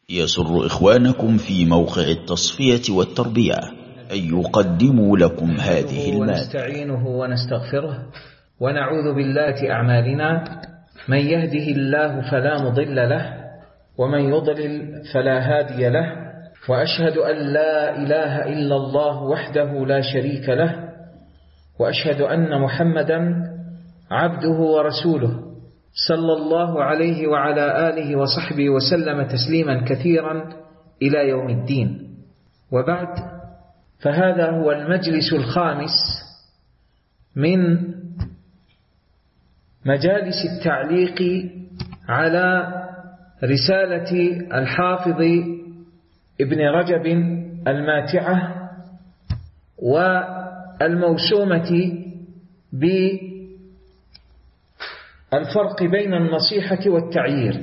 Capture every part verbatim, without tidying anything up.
يسر إخوانكم في موقع التصفية والتربية أن يقدموا لكم هذه المادة. ونستعينه ونستغفره ونعوذ بالله أعمالنا، من يهده الله فلا مضل له ومن يضلل فلا هادي له، وأشهد أن لا إله إلا الله وحده لا شريك له، وأشهد أن محمدا عبده ورسوله صلى الله عليه وعلى آله وصحبه وسلم تسليما كثيرا إلى يوم الدين. وبعد، فهذا هو المجلس الخامس من مجالس التعليق على رسالة الحافظ ابن رجب الماتعة والموسومة بالفرق بين النصيحة والتعيير.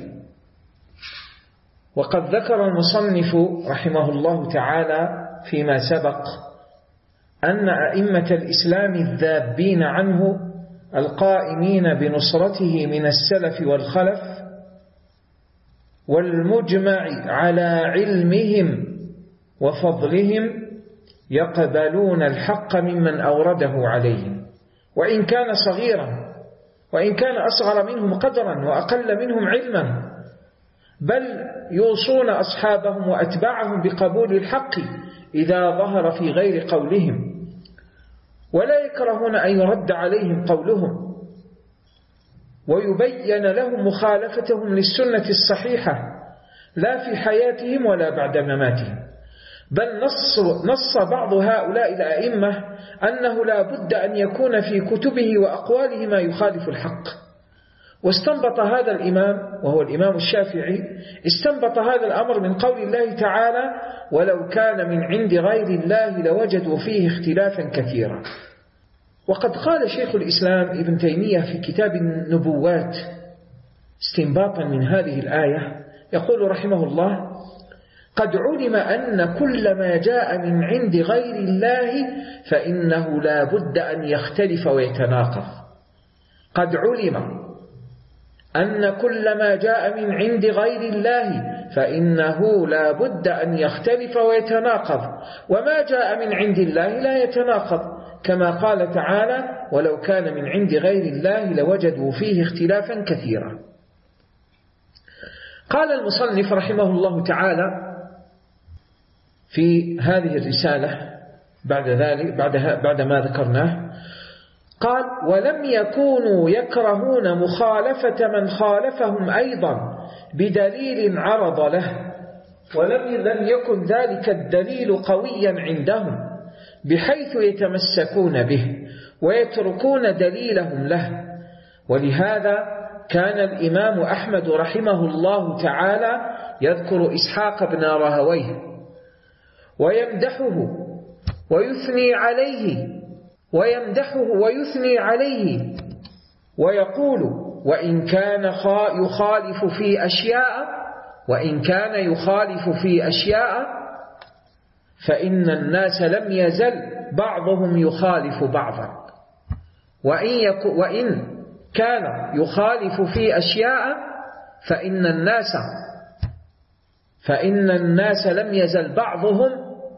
وقد ذكر المصنف رحمه الله تعالى فيما سبق أن أئمة الإسلام الذابين عنه القائمين بنصرته من السلف والخلف والمجمع على علمهم وفضلهم يقبلون الحق ممن أورده عليهم، وإن كان صغيرا، وإن كان أصغر منهم قدرا وأقل منهم علما، بل يوصون أصحابهم وأتباعهم بقبول الحق إذا ظهر في غير قولهم، ولا يكرهون أن يرد عليهم قولهم ويبين لهم مخالفتهم للسنة الصحيحة لا في حياتهم ولا بعد مماتهم. بل نص, نص بعض هؤلاء الأئمة أنه لا بد أن يكون في كتبه وأقواله ما يخالف الحق. واستنبط هذا الإمام وهو الإمام الشافعي استنبط هذا الأمر من قول الله تعالى: ولو كان من عند غير الله لوجدوا فيه اختلافا كثيرا. وقد قال شيخ الإسلام ابن تيمية في كتاب النبوات استنباطا من هذه الآية، يقول رحمه الله: قد علم أن كل ما جاء من عند غير الله فإنه لا بد أن يختلف ويتناقض. قد علم أن كل ما جاء من عند غير الله فإنه لا بد أن يختلف ويتناقض، وما جاء من عند الله لا يتناقض، كما قال تعالى: ولو كان من عند غير الله لوجدوا فيه اختلافا كثيرا. قال المصنف رحمه الله تعالى في هذه الرسالة بعد ذلك بعد بعد ما ذكرناه، قال: ولم يكونوا يكرهون مخالفة من خالفهم أيضا بدليل عرض له، ولم لم يكن ذلك الدليل قويا عندهم بحيث يتمسكون به ويتركون دليلهم له. ولهذا كان الإمام أحمد رحمه الله تعالى يذكر إسحاق بن راهويه ويمدحه ويثني عليه ويمدحه ويثني عليه ويقول: وإن كان يخالف في أشياء وإن كان يخالف في أشياء فإن الناس لم يزل بعضهم يخالف بعضا، وإن, يك وإن كان يخالف في أشياء فإن الناس فإن الناس لم يزل بعضهم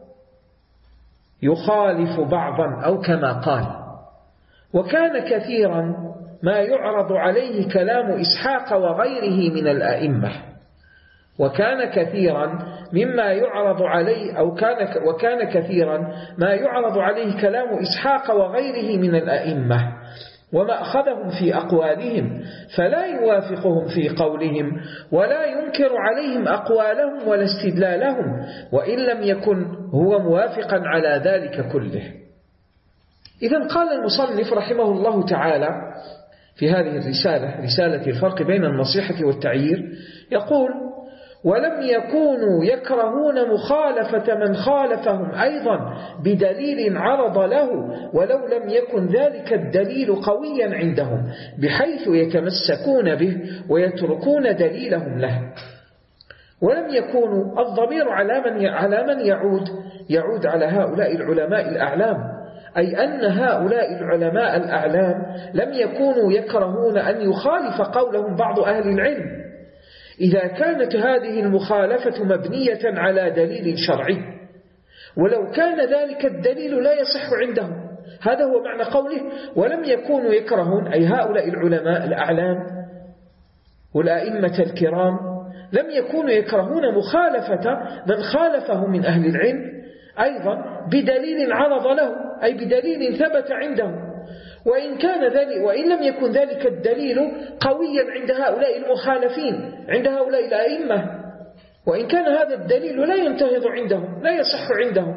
يخالف بعضا، أو كما قال. وكان كثيرا ما يعرض عليه كلام إسحاق وغيره من الأئمة، وكان كثيرا مما يعرض عليه أو كان وكان كثيرا ما يعرض عليه كلام إسحاق وغيره من الأئمة ومأخذهم في أقوالهم، فلا يوافقهم في قولهم ولا ينكر عليهم أقوالهم ولا استدلالهم، وإن لم يكن هو موافقا على ذلك كله. إذن قال المصنف رحمه الله تعالى في هذه الرسالة، رسالة الفرق بين النصيحة والتعيير، يقول: ولم يكونوا يكرهون مخالفة من خالفهم أيضا بدليل عرض له، ولو لم يكن ذلك الدليل قويا عندهم بحيث يتمسكون به ويتركون دليلهم له. ولم يكونوا، الضمير على من على من يعود يعود على هؤلاء العلماء الأعلام، أي أن هؤلاء العلماء الأعلام لم يكونوا يكرهون أن يخالف قولهم بعض أهل العلم إذا كانت هذه المخالفة مبنية على دليل شرعي، ولو كان ذلك الدليل لا يصح عندهم. هذا هو معنى قوله ولم يكونوا يكرهون، أي هؤلاء العلماء الأعلام والأئمة الكرام لم يكونوا يكرهون مخالفة من خالفه من أهل العلم أيضا بدليل عرض له، أي بدليل ثبت عندهم، وإن كان ذلك وإن لم يكن ذلك الدليل قويا عند هؤلاء المخالفين، عند هؤلاء الأئمة، وإن كان هذا الدليل لا ينتهض عندهم، لا يصح عندهم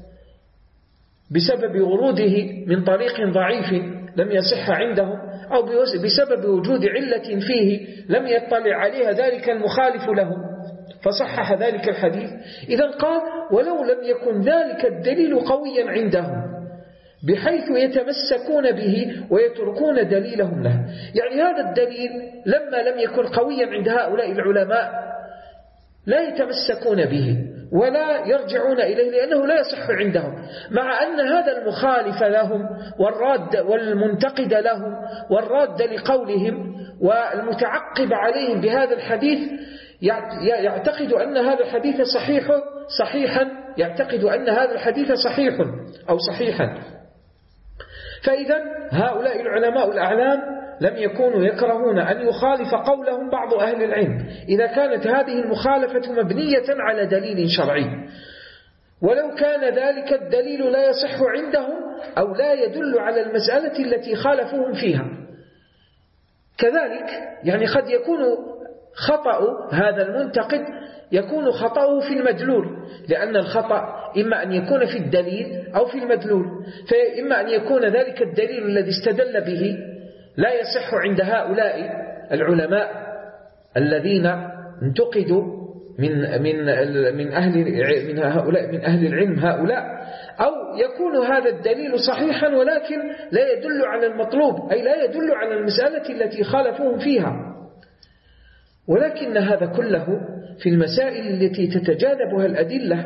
بسبب وروده من طريق ضعيف لم يصح عندهم، أو بسبب وجود علة فيه لم يطلع عليها ذلك المخالف له فصحح ذلك الحديث. إذن قال ولو لم يكن ذلك الدليل قويا عندهم بحيث يتمسكون به ويتركون دليلهم له. يعني هذا الدليل لما لم يكن قويا عند هؤلاء العلماء لا يتمسكون به ولا يرجعون إليه لأنه لا يصح عندهم، مع أن هذا المخالف لهم والراد والمنتقد لهم والراد لقولهم والمتعقب عليهم بهذا الحديث يعتقد أن هذا الحديث صحيح صحيحا يعتقد أن هذا الحديث صحيح أو صحيحا. فإذا هؤلاء العلماء الأعلام لم يكونوا يكرهون أن يخالف قولهم بعض أهل العلم إذا كانت هذه المخالفة مبنية على دليل شرعي، ولو كان ذلك الدليل لا يصح عندهم أو لا يدل على المسألة التي خالفوهم فيها. كذلك يعني قد يكون خطأ هذا المنتقد يكون خطأه في المدلول، لأن الخطأ إما أن يكون في الدليل أو في المدلول، فإما أن يكون ذلك الدليل الذي استدل به لا يصح عند هؤلاء العلماء الذين انتقدوا من من من أهل من هؤلاء من أهل العلم هؤلاء، أو يكون هذا الدليل صحيحا ولكن لا يدل على المطلوب، أي لا يدل على المسألة التي خالفوهم فيها. ولكن هذا كله في المسائل التي تتجاذبها الأدلة.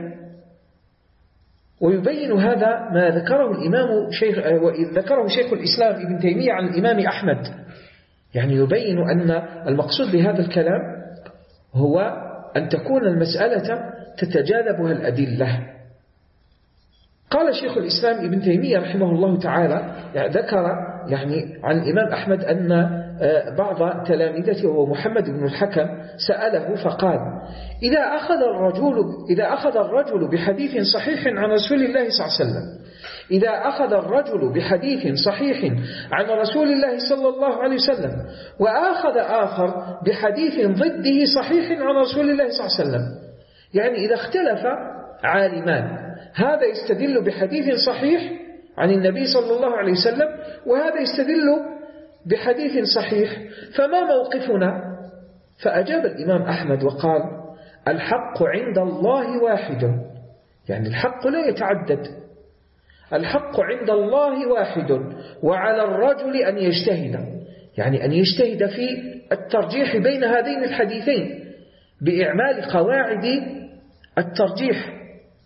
ويبين هذا ما ذكره الإمام شيخ ذكره شيخ الإسلام ابن تيمية عن الإمام أحمد، يعني يبين أن المقصود بهذا الكلام هو أن تكون المسألة تتجاذبها الأدلة. قال شيخ الإسلام ابن تيمية رحمه الله تعالى يعني ذكر يعني عن الإمام أحمد أن بعض تلاميذته وهو محمد بن الحكم سأله فقال إذا أخذ الرجل إذا أخذ الرجل بحديث صحيح عن رسول الله صلى الله عليه وسلم إذا أخذ الرجل بحديث صحيح عن رسول الله صلى الله عليه وسلم وأخذ آخر بحديث ضده صحيح عن رسول الله صلى الله عليه وسلم، يعني إذا اختلف عالمان هذا يستدل بحديث صحيح عن النبي صلى الله عليه وسلم وهذا يستدل بحديث صحيح، فما موقفنا؟ فأجاب الإمام أحمد وقال الحق عند الله واحد، يعني الحق لا يتعدد، الحق عند الله واحد، وعلى الرجل أن يجتهد، يعني أن يجتهد في الترجيح بين هذين الحديثين بإعمال قواعد الترجيح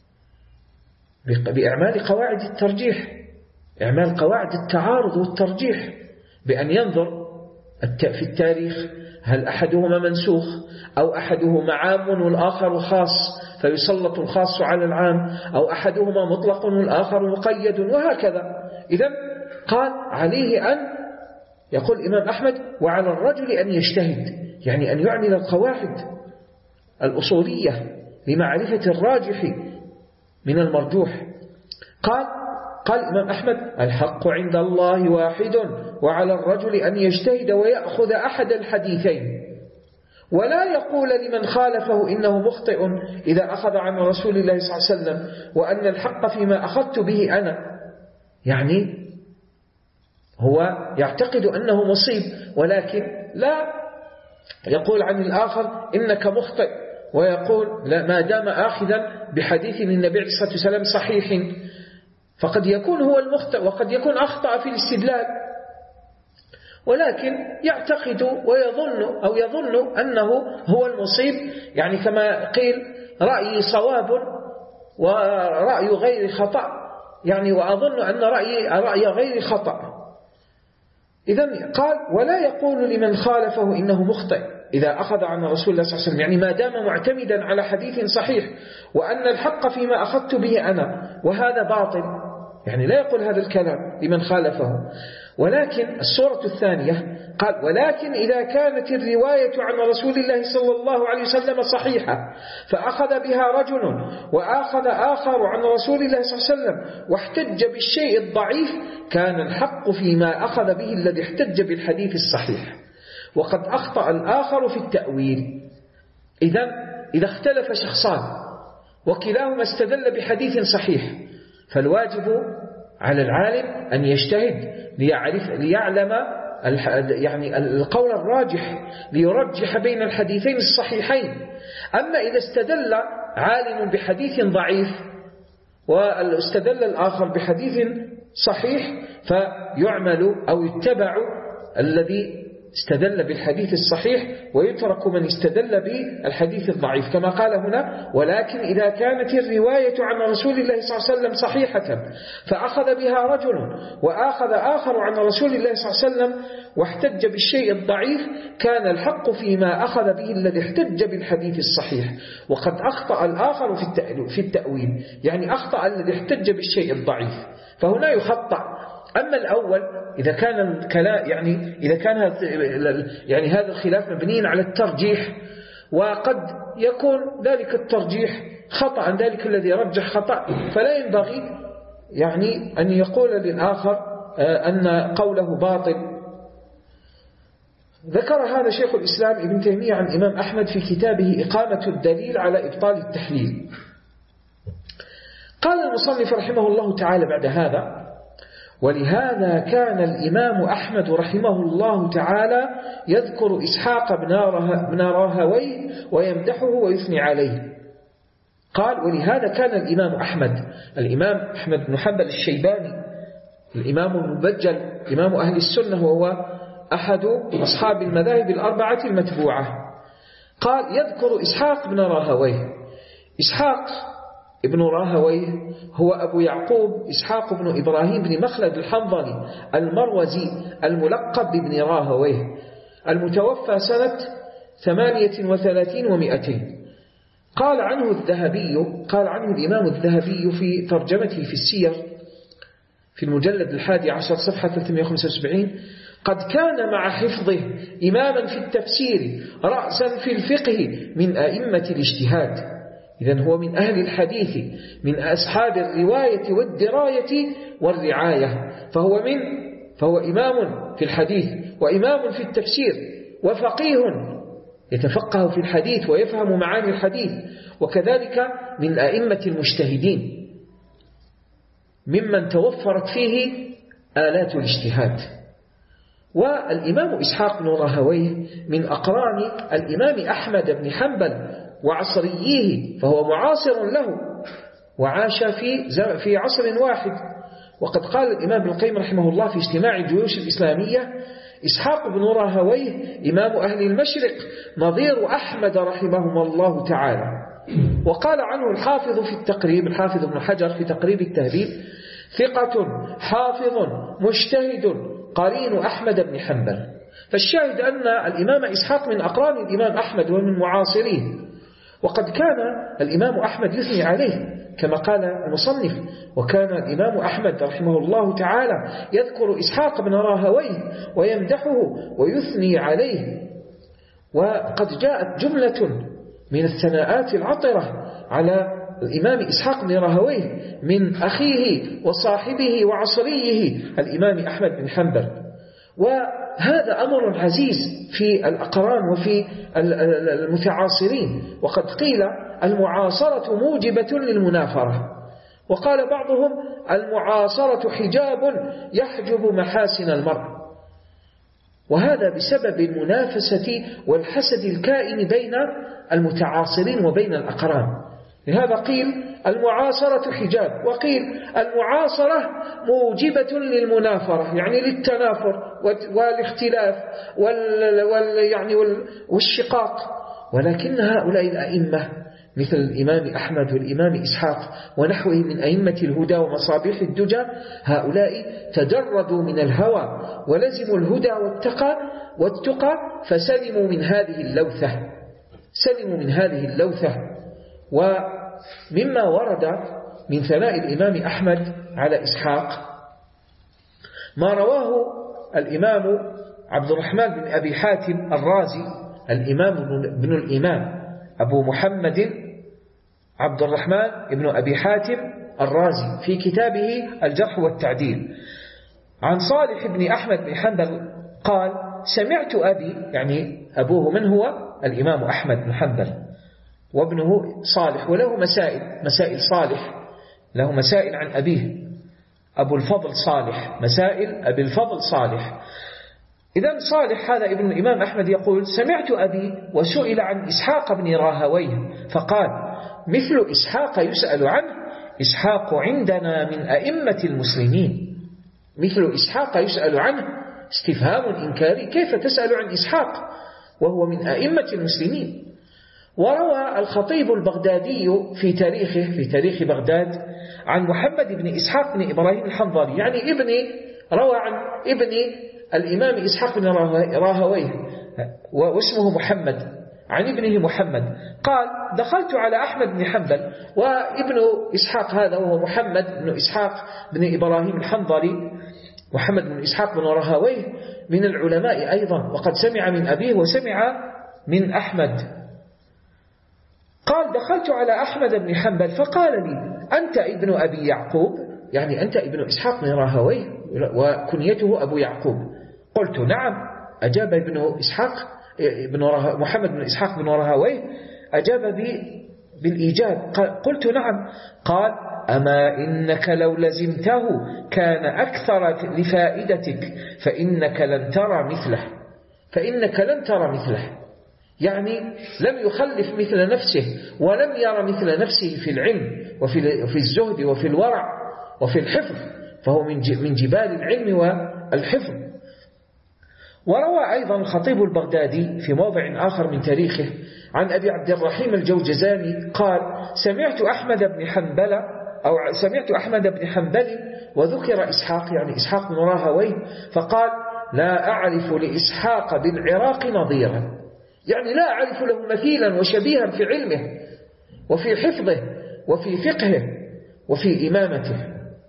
بإعمال قواعد الترجيح إعمال قواعد التعارض والترجيح، بأن ينظر في التاريخ هل أحدهما منسوخ أو أحدهما عام والآخر خاص فيسلط الخاص على العام، أو أحدهما مطلق والآخر مقيد، وهكذا. إذن قال عليه أن يقول الإمام أحمد وعلى الرجل أن يجتهد، يعني أن يعمل القواعد الأصولية لمعرفة الراجح من المرجوح. قال قال الإمام أحمد الحق عند الله واحد، وعلى الرجل أن يجتهد ويأخذ أحد الحديثين، ولا يقول لمن خالفه إنه مخطئ إذا أخذ عن رسول الله صلى الله عليه وسلم وأن الحق فيما أخذت به أنا، يعني هو يعتقد أنه مصيب ولكن لا يقول عن الآخر إنك مخطئ، ويقول لا ما دام آخذا بحديث من النبي عليه الصلاة والسلام صحيح، فقد يكون هو المخطئ وقد يكون أخطأ في الاستدلال، ولكن يعتقد ويظن أو يظن أنه هو المصيب، يعني كما قيل رأيي صواب ورأي غير خطأ، يعني وأظن أن رأيي رأي غير خطأ. إذن قال ولا يقول لمن خالفه إنه مخطئ، إذا أخذ عن رسول الله صلى الله عليه وسلم، يعني ما دام معتمدا على حديث صحيح وأن الحق فيما أخذت به أنا وهذا باطل، يعني لا يقول هذا الكلام لمن خالفه. ولكن الصورة الثانية قال: ولكن إذا كانت الرواية عن رسول الله صلى الله عليه وسلم صحيحة فأخذ بها رجل وآخذ آخر عن رسول الله صلى الله عليه وسلم واحتج بالشيء الضعيف، كان الحق فيما أخذ به الذي احتج بالحديث الصحيح، وقد أخطأ الآخر في التأويل. إذن إذا اختلف شخصان وكلاهما استدل بحديث صحيح، فالواجب على العالم أن يجتهد ليعرف ليعلم يعني القول الراجح ليرجح بين الحديثين الصحيحين. أما إذا استدل عالم بحديث ضعيف واستدل الآخر بحديث صحيح، فيعمل أو يتبع الذي استدل بالحديث الصحيح ويترك من استدل بالحديث الضعيف، كما قال هنا: ولكن إذا كانت الرواية عن رسول الله صلى الله عليه وسلم صحيحة فأخذ بها رجل وآخذ آخر عن رسول الله صلى الله عليه وسلم واحتج بالشيء الضعيف، كان الحق فيما أخذ به الذي احتج بالحديث الصحيح، وقد أخطأ الآخر في التأويل، يعني أخطأ الذي احتج بالشيء الضعيف، فهنا يخطأ. أما الأول إذا كان الكلام يعني إذا كان يعني هذا الخلاف مبني على الترجيح، وقد يكون ذلك الترجيح خطأ، ذلك الذي رجح خطأ، فلا ينبغي يعني أن يقول للآخر أن قوله باطل. ذكر هذا شيخ الإسلام ابن تيمية عن الإمام أحمد في كتابه إقامة الدليل على إبطال التحليل. قال المصنف رحمه الله تعالى بعد هذا: ولهذا كان الإمام أحمد رحمه الله تعالى يذكر إسحاق بن راهويه ويمدحه ويثني عليه. قال: ولهذا كان الإمام أحمد، الإمام أحمد بن حنبل الشيباني، الإمام المبجل، إمام أهل السنة، وهو أحد أصحاب المذاهب الأربعة المتبوعة، قال: يذكر إسحاق بن راهويه. إسحاق ابن راهويه هو أبو يعقوب إسحاق بن إبراهيم بن مخلد الحنظلي المروزي الملقب بابن راهويه، المتوفى سنة ثمانية وثلاثين ومئتين. قال عنه الذهبي قال عنه الإمام الذهبي في ترجمته في السير في المجلد الحادي عشر صفحة ثلاثمائة وخمسة وسبعين: قد كان مع حفظه إماما في التفسير رأسا في الفقه من أئمة الاجتهاد. إذن هو من أهل الحديث، من أصحاب الرواية والدراية والرعاية، فهو من فهو إمام في الحديث وإمام في التفسير وفقيه يتفقه في الحديث ويفهم معاني الحديث، وكذلك من أئمة المجتهدين ممن توفرت فيه آلات الاجتهاد. والإمام إسحاق بن راهويه من أقران الإمام أحمد بن حنبل وعصريه، فهو معاصر له وعاش في في عصر واحد. وقد قال الإمام ابن القيم رحمه الله في اجتماع الجيوش الإسلامية: إسحاق بن راهويه إمام أهل المشرق نظير أحمد رحمهما الله تعالى. وقال عنه الحافظ في التقريب، الحافظ ابن حجر في تقريب التهذيب: ثقة حافظ مجتهد قرين أحمد بن حنبل. فالشاهد أن الإمام إسحاق من أقران الإمام أحمد ومن معاصريه، وقد كان الإمام أحمد يثني عليه كما قال المصنف: وكان الإمام أحمد رحمه الله تعالى يذكر إسحاق بن راهويه ويمدحه ويثني عليه. وقد جاءت جملة من الثناءات العطرة على الإمام إسحاق بن راهويه من أخيه وصاحبه وعصريه الإمام أحمد بن حنبل، وهذا أمر عزيز في الأقران وفي المتعاصرين. وقد قيل المعاصرة موجبة للمنافرة، وقال بعضهم المعاصرة حجاب يحجب محاسن المرء، وهذا بسبب المنافسة والحسد الكائن بين المتعاصرين وبين الأقران. لهذا قيل المعاصرة حجاب، وقيل المعاصرة موجبة للمنافرة، يعني للتنافر والاختلاف وال يعني والشقاق. ولكن هؤلاء الأئمة مثل الإمام أحمد والإمام إسحاق ونحوه من أئمة الهدى ومصابيح الدجى، هؤلاء تجردوا من الهوى ولزموا الهدى والتقى والتقى فسلموا من هذه اللوثة سلموا من هذه اللوثة. ومما ورد من ثناء الإمام أحمد على إسحاق ما رواه الإمام عبد الرحمن بن أبي حاتم الرازي، الإمام بن الإمام أبو محمد عبد الرحمن بن أبي حاتم الرازي في كتابه الجرح والتعديل، عن صالح بن أحمد بن حنبل قال: سمعت أبي، يعني أبوه من هو؟ الإمام أحمد بن حنبل، وابنه صالح، وله مسائل مسائل صالح له مسائل عن أبيه أبو الفضل صالح، مسائل أبي الفضل صالح. إذن صالح هذا ابن الإمام أحمد يقول: سمعت أبي وسئل عن إسحاق بن راهويه فقال: مثل إسحاق يسأل عنه، إسحاق عندنا من أئمة المسلمين. مثل إسحاق يسأل عنه، استفهام إنكاري، كيف تسأل عن إسحاق وهو من أئمة المسلمين؟ وروى الخطيب البغدادي في تاريخه في تاريخ بغداد عن محمد بن إسحاق بن إبراهيم الحنظلي، يعني ابني روى عن ابني الإمام إسحاق بن راهويه واسمه محمد، عن ابنه محمد، قال: دخلت على أحمد بن حنبل، وابن إسحاق هذا وهو محمد بن إسحاق بن إبراهيم الحنظلي، محمد بن إسحاق بن راهويه من العلماء أيضا، وقد سمع من أبيه وسمع من أحمد. قال: دخلت على أحمد بن حنبل فقال لي: أنت ابن أبي يعقوب، يعني أنت ابن إسحاق بن راهويه وكنيته أبو يعقوب. قلت: نعم. أجاب ابن إسحاق ابن محمد بن إسحاق بن راهويه أجاب بالإيجاب. قلت: نعم. قال: أما إنك لو لزمته كان أكثر لفائدتك، فإنك لن ترى مثله فإنك لن ترى مثله يعني لم يخلف مثل نفسه، ولم يرى مثل نفسه في العلم وفي الزهد وفي الورع وفي الحفظ، فهو من جبال العلم والحفظ. وروى أيضا الخطيب البغدادي في موضع آخر من تاريخه عن أبي عبد الرحيم الجوجزاني قال: سمعت أحمد بن حنبل أو سمعت أحمد بن حنبل وذكر إسحاق، يعني إسحاق بن راهويه، فقال: لا أعرف لإسحاق بالعراق نظيرا، يعني لا أعرف له مثيلا وشبيها في علمه وفي حفظه وفي فقهه وفي إمامته.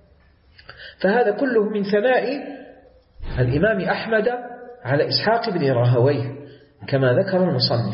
فهذا كله من ثناء الإمام أحمد على إسحاق بن راهويه كما ذكر المصنف.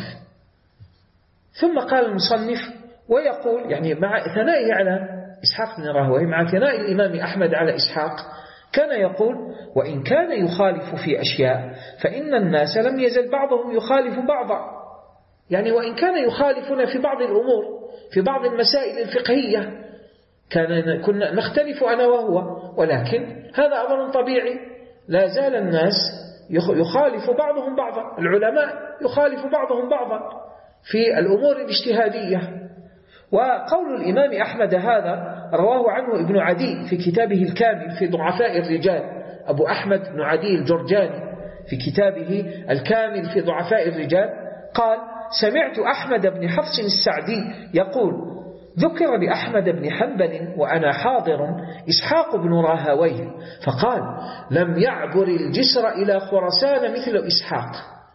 ثم قال المصنف ويقول، يعني مع ثنائه على إسحاق بن راهويه، مع ثناء الإمام أحمد على إسحاق، كان يقول: وإن كان يخالف في أشياء فإن الناس لم يزل بعضهم يخالف بعضا، يعني وإن كان يخالفنا في بعض الأمور، في بعض المسائل الفقهية، كان كنا نختلف أنا وهو، ولكن هذا أمر طبيعي، لا زال الناس يخالف بعضهم بعضا، العلماء يخالف بعضهم بعضا في الأمور الاجتهادية. وقول الإمام أحمد هذا رواه عنه ابن عدي في كتابه الكامل في ضعفاء الرجال، أبو أحمد بن عدي الجرجاني في كتابه الكامل في ضعفاء الرجال قال: سمعت أحمد بن حفص السعدي يقول: ذكر لأحمد بن حنبل وأنا حاضر إسحاق بن راهويه، فقال: لم يعبر الجسر إلى خراسان مثل إسحاق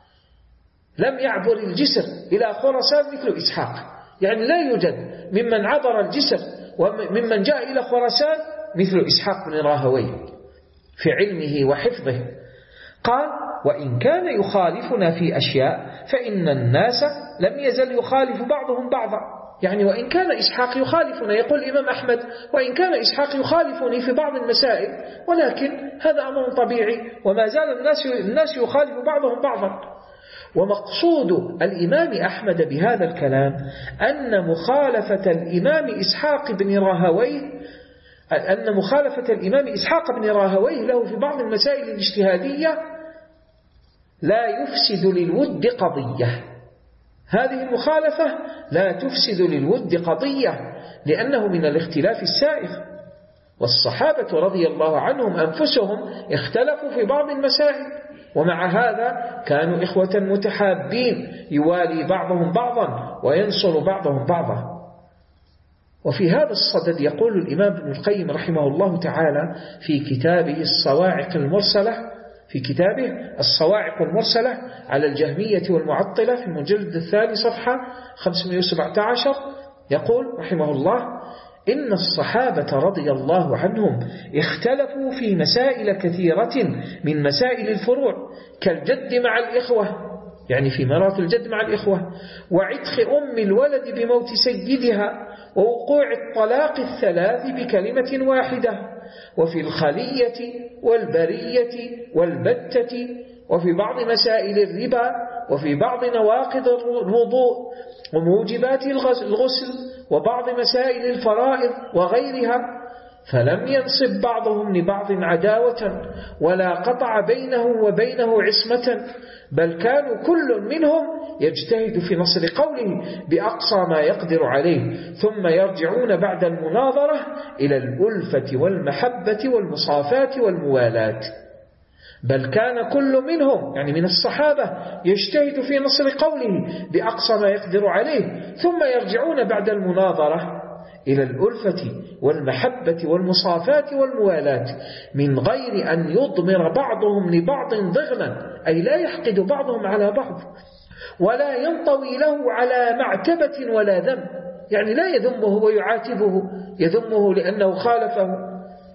لم يعبر الجسر إلى خراسان مثل إسحاق يعني لا يوجد ممن عبر الجسر وممن جاء إلى خراسان مثل إسحاق بن راهويه في علمه وحفظه. قال: وإن كان يخالفنا في أشياء فإن الناس لم يزل يخالف بعضهم بعضا، يعني وإن كان إسحاق يخالفنا، يقول الإمام أحمد: وإن كان إسحاق يخالفني في بعض المسائل، ولكن هذا أمر طبيعي، وما زال الناس الناس يخالف بعضهم بعضا. ومقصود الإمام أحمد بهذا الكلام أن مخالفة الإمام إسحاق بن راهويه أن مخالفة الإمام إسحاق بن راهويه له في بعض المسائل الاجتهادية لا يفسد للود قضية. هذه المخالفة لا تفسد للود قضية، لأنه من الاختلاف السائغ، والصحابة رضي الله عنهم أنفسهم اختلفوا في بعض المسائل، ومع هذا كانوا إخوة متحابين يوالي بعضهم بعضا وينصر بعضهم بعضا. وفي هذا الصدد يقول الإمام ابن القيم رحمه الله تعالى في كتابه الصواعق المرسلة في كتابه الصواعق المرسلة على الجهمية والمعطلة في المجلد الثاني صفحة خمسمائة وسبعة عشر يقول رحمه الله: إن الصحابة رضي الله عنهم اختلفوا في مسائل كثيرة من مسائل الفروع كالجد مع الإخوة، يعني في ميراث الجد مع الإخوة، وعتق أم الولد بموت سيدها، ووقوع الطلاق الثلاث بكلمة واحدة، وفي الخلية والبرية والبتة، وفي بعض مسائل الربا، وفي بعض نواقض الوضوء وموجبات الغسل، وبعض مسائل الفرائض وغيرها، فلم ينصب بعضهم لبعض عداوة ولا قطع بينه وبينه عصمة، بل كانوا كل منهم يجتهد في نصر قوله بأقصى ما يقدر عليه، ثم يرجعون بعد المناظرة إلى الألفة والمحبة والمصافاة والموالاة. بل كان كل منهم يعني من الصحابة يجتهد في نصر قوله بأقصى ما يقدر عليه، ثم يرجعون بعد المناظرة إلى الألفة والمحبة والمصافاة والموالاة من غير أن يضمر بعضهم لبعض ضغنا، أي لا يحقد بعضهم على بعض، ولا ينطوي له على معتبة ولا ذنب، يعني لا يذمه ويعاتبه، يذمه لأنه خالفه.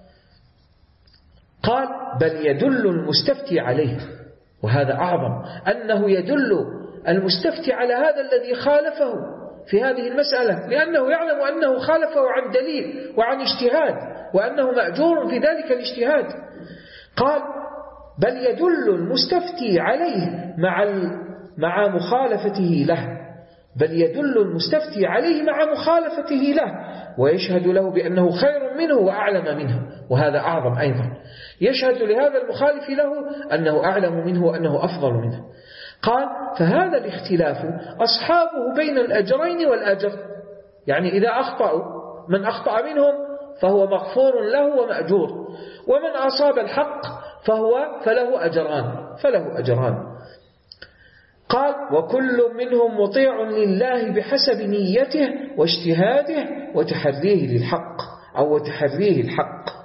قال: بل يدل المستفتي عليه، وهذا أعظم، أنه يدل المستفتي على هذا الذي خالفه في هذه المسألة، لأنه يعلم أنه خالفه عن دليل وعن اجتهاد، وأنه مأجور في ذلك الاجتهاد. قال: بل يدل المستفتي عليه مع مع مخالفته له، بل يدل المستفتي عليه مع مخالفته له، ويشهد له بأنه خير منه وأعلم منه، وهذا أعظم أيضا، يشهد لهذا المخالف له أنه أعلم منه وأنه أفضل منه. قال: فهذا الاختلاف أصحابه بين الأجرين والأجر، يعني إذا أخطأوا من أخطأ منهم فهو مغفور له ومأجور، ومن أصاب الحق فهو فله أجران فله أجران. قال: وكل منهم مطيع لله بحسب نيته واجتهاده وتحريه للحق أو وتحريه الحق.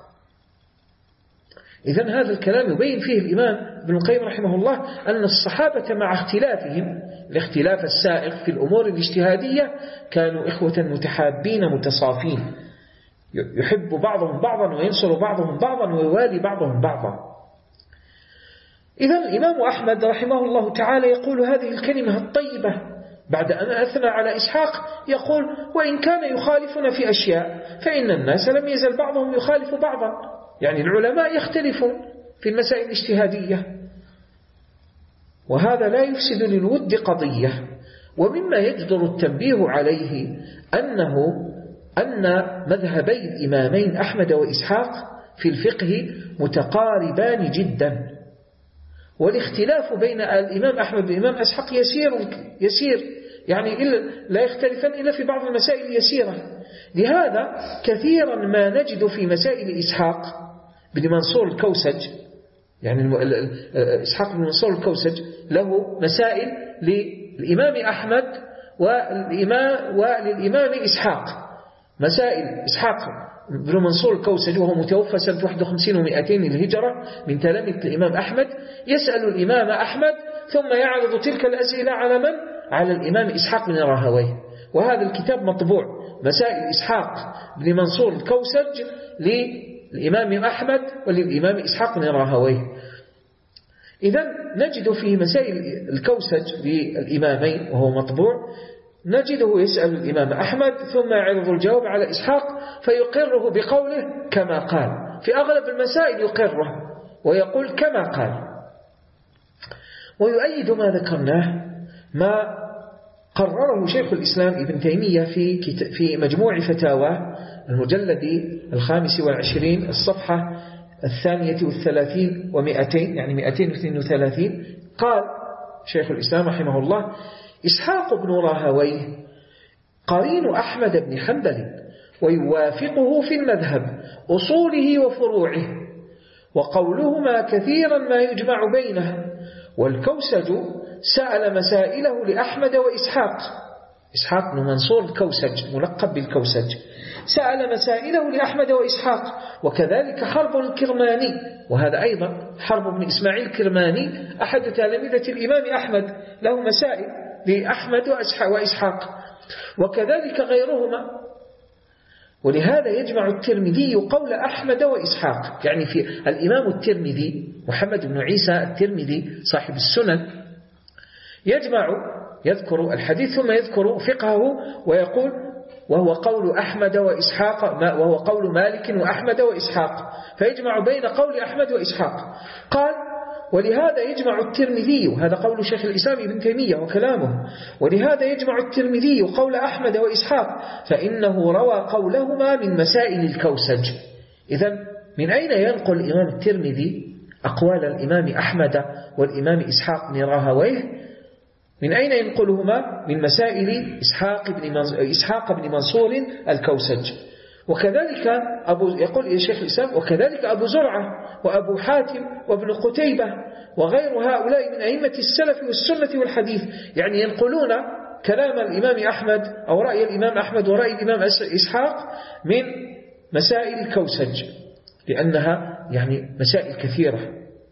إذن هذا الكلام يبين فيه الإمام ابن القيم رحمه الله أن الصحابة مع اختلافهم الاختلاف السائغ في الأمور الاجتهادية كانوا إخوة متحابين متصافين، يحب بعضهم بعضا وينصر بعضهم بعضا ويوالي بعضهم بعضا. إذن الإمام أحمد رحمه الله تعالى يقول هذه الكلمة الطيبة بعد أن أثنى على إسحاق، يقول: وإن كان يخالفنا في أشياء فإن الناس لم يزل بعضهم يخالف بعضا، يعني العلماء يختلفون في المسائل الاجتهادية، وهذا لا يفسد للود قضية. ومما يجدر التنبيه عليه أنه أن مذهبي الإمامين أحمد وإسحاق في الفقه متقاربان جدا، والاختلاف بين الإمام أحمد والإمام إسحاق يسير يسير يعني إلا لا يختلفان إلا في بعض المسائل اليسيرة. لهذا كثيرا ما نجد في مسائل إسحاق بن منصور الكوسج، يعني إسحاق بن منصور الكوسج له مسائل للإمام أحمد والإمام وللإمام إسحاق، مسائل إسحاق بن منصور الكوسج وهو متوفى سنة واحد وخمسين ومئتين الهجرة من تلاميذ الإمام أحمد، يسأل الإمام أحمد ثم يعرض تلك الأسئلة على من؟ على الإمام إسحاق بن راهويه، وهذا الكتاب مطبوع، مسائل إسحاق بن منصور الكوسج للإمام أحمد وللإمام إسحاق بن راهويه. إذن نجد في مسائل الكوسج للإمامين وهو مطبوع، نجده يسأل الإمام أحمد ثم يعرض الجواب على إسحاق فيقره بقوله كما قال، في أغلب المسائل يقره ويقول كما قال. ويؤيد ما ذكرناه ما قرره شيخ الإسلام ابن تيمية في في مجموع فتاوى المجلد الخامس والعشرين الصفحة الثانية والثلاثين ومئتين، يعني مئتين واثنين وثلاثين. قال شيخ الإسلام رحمه الله: إسحاق بن راهويه قرين أحمد بن حنبل ويوافقه في المذهب أصوله وفروعه، وقولهما كثيرا ما يجمع بينه، والكوسج سأل مسائله لأحمد وإسحاق إسحاق بن منصور الكوسج ملقب بالكوسج، سأل مسائله لأحمد وإسحاق، وكذلك حرب الكرماني، وهذا أيضا حرب بن إسماعيل الكرماني أحد تلامذة الإمام أحمد، له مسائل لأحمد وإسحاق، وكذلك غيرهما. ولهذا يجمع الترمذي قول أحمد وإسحاق، يعني في الإمام الترمذي محمد بن عيسى الترمذي صاحب السنن يجمع يذكر الحديث ثم يذكر فقهه ويقول وهو قول أحمد وإسحاق، وهو قول مالك وأحمد وإسحاق، فيجمع بين قول أحمد وإسحاق. قال ولهذا يجمع الترمذي، وهذا قول شيخ الإسلام ابن تيمية وكلامه، ولهذا يجمع الترمذي قول أحمد وإسحاق فإنه روى قولهما من مسائل الكوسج. إذن من أين ينقل الإمام الترمذي أقوال الإمام أحمد والإمام إسحاق بن راهويه؟ من أين ينقلهما؟ من مسائل إسحاق بن إسحاق بن منصور الكوسج. وكذلك أبو يقول يا شيخ الإسلام وكذلك أبو زرعة وأبو حاتم وابن قتيبة وغير هؤلاء من أئمة السلف والسنة والحديث، يعني ينقلون كلام الإمام أحمد أو رأي الإمام أحمد ورأي الإمام إسحاق من مسائل الكوسج، لأنها يعني مسائل كثيرة.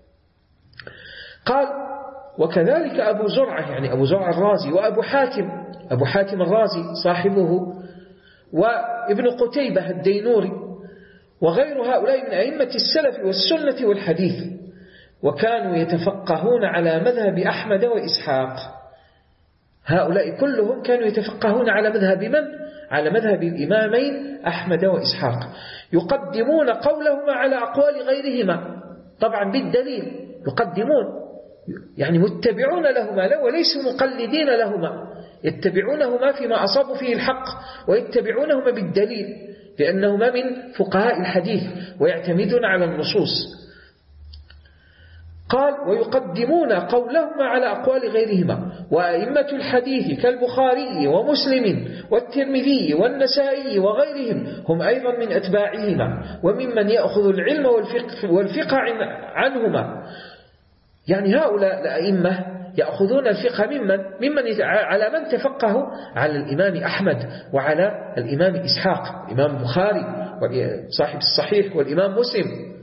قال وكذلك أبو زرعة، يعني أبو زرعة الرازي، وأبو حاتم أبو حاتم الرازي صاحبه، وابن قتيبة الدينوري، وغير هؤلاء من أئمة السلف والسنة والحديث، وكانوا يتفقهون على مذهب أحمد وإسحاق. هؤلاء كلهم كانوا يتفقهون على مذهب من؟ على مذهب الإمامين أحمد وإسحاق، يقدمون قولهما على أقوال غيرهما طبعا بالدليل، يقدمون يعني متبعون لهما وليسوا مقلدين لهما، يتبعونهما فيما أصابوا فيه الحق ويتبعونهما بالدليل، لأنهما من فقهاء الحديث ويعتمدون على النصوص. قال ويقدمون قولهما على أقوال غيرهما، وأئمة الحديث كالبخاري ومسلم والترمذي والنسائي وغيرهم هم أيضا من أتباعهما وممن يأخذ العلم والفقه, والفقه عنهما. يعني هؤلاء الأئمة يأخذون الفقه ممن ممن على من تفقهوا على الإمام أحمد وعلى الإمام إسحاق، الإمام البخاري صاحب الصحيح، والإمام مسلم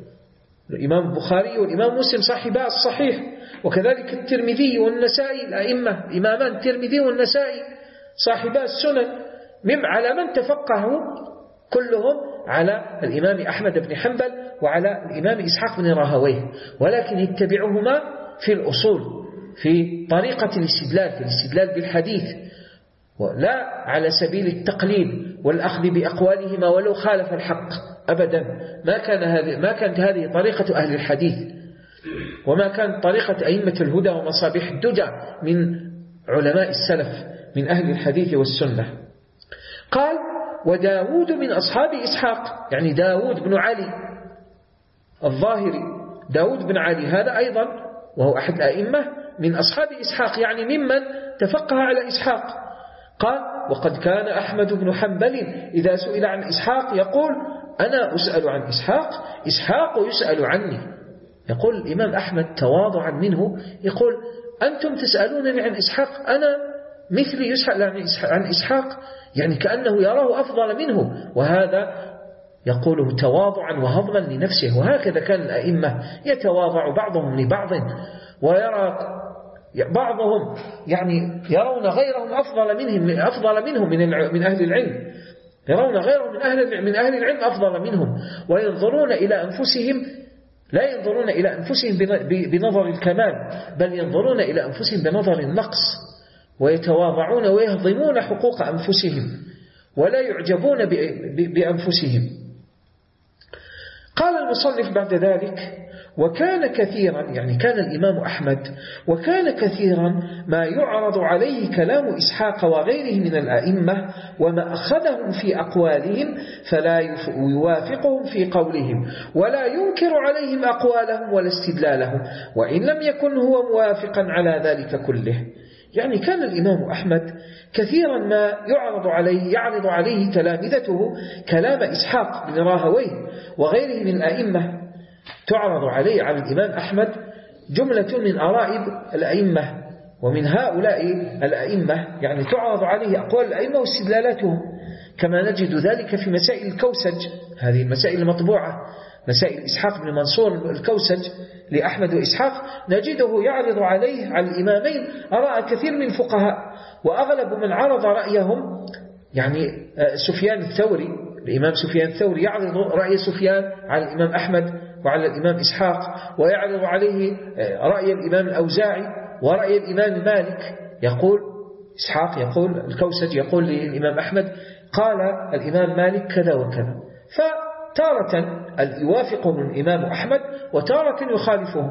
الإمام البخاري والإمام مسلم صاحبا الصحيح، وكذلك الترمذي والنسائي، الأئمة الإمامان الترمذي والنسائي صاحبا السنن، مم على من تفقهوا كلهم على الإمام أحمد بن حنبل وعلى الإمام إسحاق بن راهويه، ولكن يتبعهما في الأصول، في طريقة الاستدلال، في الاستدلال بالحديث، ولا على سبيل التقليد والأخذ بأقوالهما ولو خالف الحق أبدا. ما كان هذه ما كانت هذه طريقة أهل الحديث، وما كانت طريقة أئمة الهدى ومصابيح الدجى من علماء السلف من أهل الحديث والسنة. قال وداود من أصحاب إسحاق، يعني داود بن علي الظاهري، داود بن علي هذا أيضا وهو أحد الأئمة من أصحاب إسحاق، يعني ممن تفقه على إسحاق. قال وقد كان أحمد بن حنبل إذا سئل عن إسحاق يقول أنا أسأل عن إسحاق، إسحاق يسأل عني. يقول الإمام أحمد تواضعا منه يقول أنتم تسألونني عن إسحاق، أنا مثلي يسأل عن إسحاق، يعني كأنه يراه أفضل منه، وهذا يقوله تواضعا وهضما لنفسه. وهكذا كان الأئمة يتواضع بعضهم لبعض، ويرى بعضهم يعني يرون غيرهم أفضل منهم أفضل منهم من من أهل العلم، يرون غيرهم من أهل من أهل العلم أفضل منهم، وينظرون إلى أنفسهم لا ينظرون إلى أنفسهم بنظر الكمال، بل ينظرون إلى أنفسهم بنظر النقص، ويتواضعون ويهضمون حقوق أنفسهم ولا يعجبون بأنفسهم. قال المصنف بعد ذلك وكان كثيرا، يعني كان الإمام أحمد وكان كثيرا ما يعرض عليه كلام إسحاق وغيره من الأئمة وما أخذهم في أقوالهم فلا يوافقهم في قولهم ولا ينكر عليهم أقوالهم ولا استدلالهم، وإن لم يكن هو موافقا على ذلك كله. يعني كان الإمام أحمد كثيرا ما يعرض عليه يعرض عليه تلامذته كلام إسحاق بن راهويه وغيره من الأئمة، تعرض عليه على الإمام أحمد جملة من أرائب الأئمة ومن هؤلاء الأئمة يعني تعرض عليه أقوال الأئمة واستدلالاتهم، كما نجد ذلك في مسائل الكوسج، هذه المسائل المطبوعة، مسائل إسحاق بن منصور الكوسج لأحمد وإسحاق، نجده يعرض عليه على الإمامين آراء كثير من الفقهاء، وأغلب من عرض رأيهم يعني سفيان الثوري، الإمام سفيان الثوري يعرض رأي سفيان على الإمام أحمد وعلى الإمام إسحاق، ويعرض عليه رأي الإمام الأوزاعي ورأي الإمام مالك. يقول إسحاق يقول الكوسج يقول للإمام أحمد قال الإمام مالك كذا وكذا، فتارة يوافقهم الإمام أحمد وتارة يخالفهم.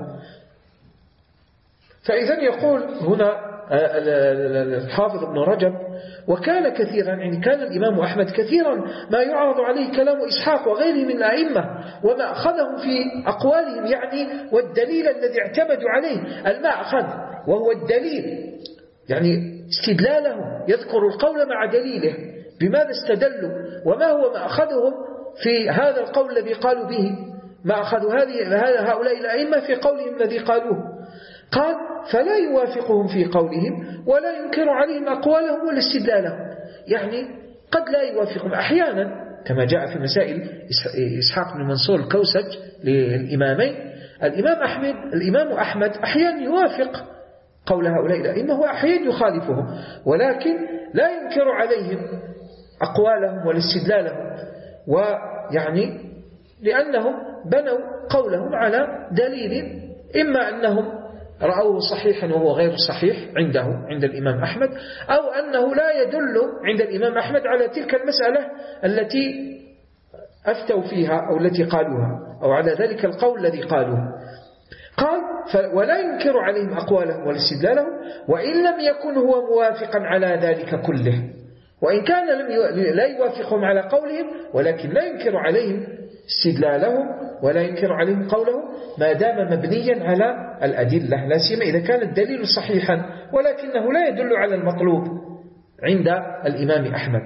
فإذا يقول هنا الحافظ ابن رجب وكان كثيرا، يعني كان الإمام أحمد كثيرا ما يعرض عليه كلام إسحاق وغيره من الأئمة وما أخذهم في أقوالهم، يعني والدليل الذي اعتمدوا عليه المأخذ وهو الدليل، يعني استدلاله يذكر القول مع دليله، بماذا استدلوا وما هو ما أخذهم في هذا القول الذي قالوا به، ما أخذوا هذه هؤلاء الأئمة في قولهم الذي قالوه. قال فلا يوافقهم في قولهم ولا ينكر عليهم أقوالهم ولا استدلالهم، يعني قد لا يوافقهم أحيانا كما جاء في مسائل إسحاق بن منصور الكوسج للإمامين، الإمام أحمد الإمام أحمد أحيانا يوافق قول هؤلاء الأئمة وأحيانا يخالفهم، ولكن لا ينكر عليهم أقوالهم ولا استدلالهم، ويعني لأنهم بنوا قولهم على دليل، إما أنهم رأوه صحيحا وهو غير صحيح عنده عند الإمام أحمد، أو أنه لا يدل عند الإمام أحمد على تلك المسألة التي أفتوا فيها أو التي قالوها، أو على ذلك القول الذي قالوه. قال ولا ينكر عليهم أقوالهم ولا استدلالهم وإن لم يكن هو موافقا على ذلك كله، وإن كان لم لا يوافقهم على قولهم ولكن لا ينكر عليهم استدلالهم ولا ينكر عليهم قولهم ما دام مبنيا على الأدلة، لا سيما إذا كان الدليل صحيحا ولكنه لا يدل على المطلوب عند الإمام أحمد.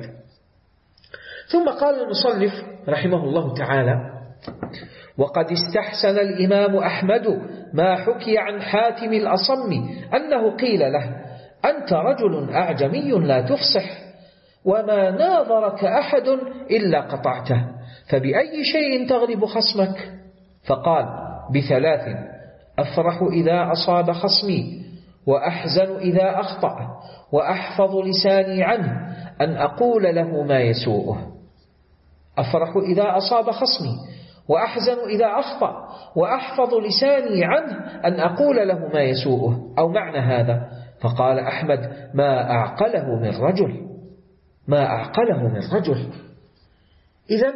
ثم قال المصنف رحمه الله تعالى وقد استحسن الإمام أحمد ما حكي عن حاتم الأصم أنه قيل له أنت رجل أعجمي لا تفصح وما ناظرك أحد إلا قطعته، فبأي شيء تغلب خصمك؟ فقال بثلاث: أفرح إذا أصاب خصمي، وأحزن إذا أخطأ، وأحفظ لساني عنه أن أقول له ما يسوءه. أفرح إذا أصاب خصمي، وأحزن إذا أخطأ، وأحفظ لساني عنه أن أقول له ما يسوءه، أو معنى هذا. فقال أحمد ما أعقله من رجل، ما أعقله من رجل. إذن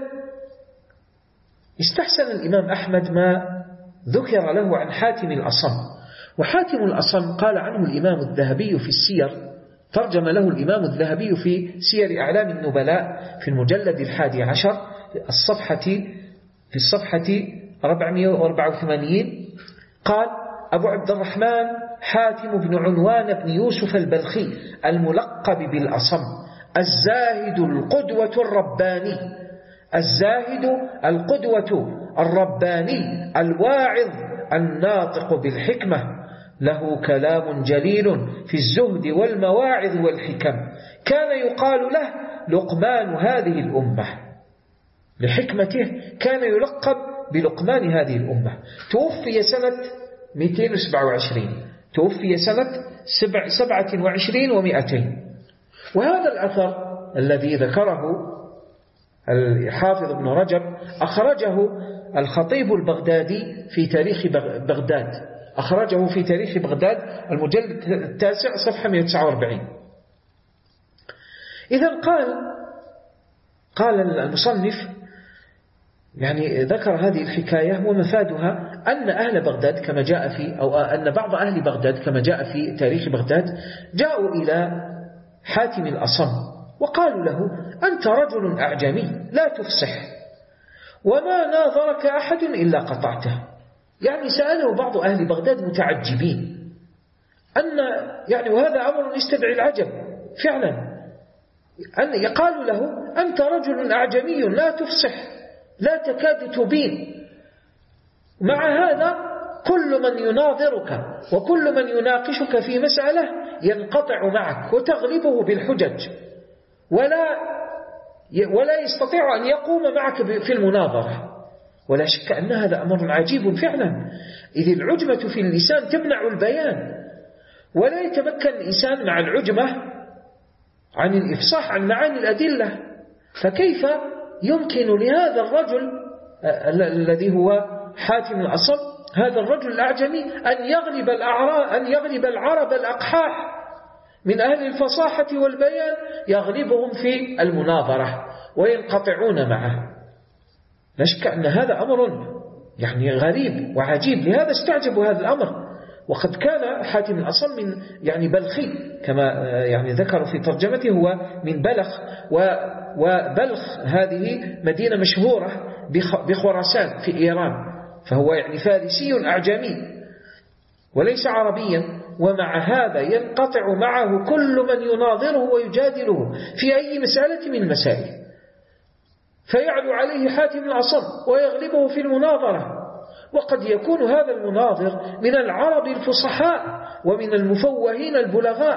استحسن الإمام أحمد ما ذكر له عن حاتم الأصم. وحاتم الأصم قال عنه الإمام الذهبي في السير، ترجم له الإمام الذهبي في سير أعلام النبلاء في المجلد الحادي عشر الصفحة في الصفحة أربعمائة وأربعة وثمانين، قال أبو عبد الرحمن حاتم بن عنوان بن يوسف البلخي الملقب بالأصم، الزاهد القدوة الرباني، الزاهد القدوة الرباني الواعظ الناطق بالحكمة، له كلام جليل في الزهد والمواعظ والحكم، كان يقال له لقمان هذه الأمة، لحكمته كان يلقب بلقمان هذه الأمة. توفي سنة مئتين وسبعة وعشرين، توفي سنة سبعة وعشرين ومئتين. وهذا الأثر الذي ذكره الحافظ ابن رجب أخرجه الخطيب البغدادي في تاريخ بغداد، أخرجه في تاريخ بغداد المجلد التاسع صفحة مئة وتسعة وأربعين. إذن قال قال المصنف يعني ذكر هذه الحكاية ومفادها أن أهل بغداد كما جاء في أو أن بعض أهل بغداد كما جاء في تاريخ بغداد جاءوا إلى حاتم الأصم وقالوا له أنت رجل أعجمي لا تفصح وما ناظرك أحد إلا قطعته. يعني سأله بعض أهل بغداد متعجبين أن يعني وهذا أمر يستدعي العجب فعلا، أن يقال له أنت رجل أعجمي لا تفصح لا تكاد تبين، مع هذا كل من يناظرك وكل من يناقشك في مسألة ينقطع معك وتغلبه بالحجج، ولا ولا يستطيع أن يقوم معك في المناظرة. ولا شك أن هذا أمر عجيب فعلا، إذ العجمة في اللسان تمنع البيان، ولا يتمكن الإنسان مع العجمة عن الإفصاح عن معاني الأدلة. فكيف يمكن لهذا الرجل الذي هو حاتم الأصم، هذا الرجل الأعجمي، أن يغلب الأعراب أن يغلب العرب الأقحاح من أهل الفصاحة والبيان، يغلبهم في المناظرة وينقطعون معه؟ لا شك أن هذا أمر يعني غريب وعجيب، لهذا استعجبوا هذا الأمر. وقد كان حاتم الأصم من يعني بلخي كما يعني ذكروا في ترجمته، هو من بلخ، وبلخ هذه مدينة مشهورة بخراسان في إيران، فهو يعني فارسي أعجمي وليس عربيا، ومع هذا ينقطع معه كل من يناظره ويجادله في أي مسألة من المسائل، فيعلو عليه حاتم الأصم ويغلبه في المناظرة. وقد يكون هذا المناظر من العرب الفصحاء ومن المفوهين البلغاء.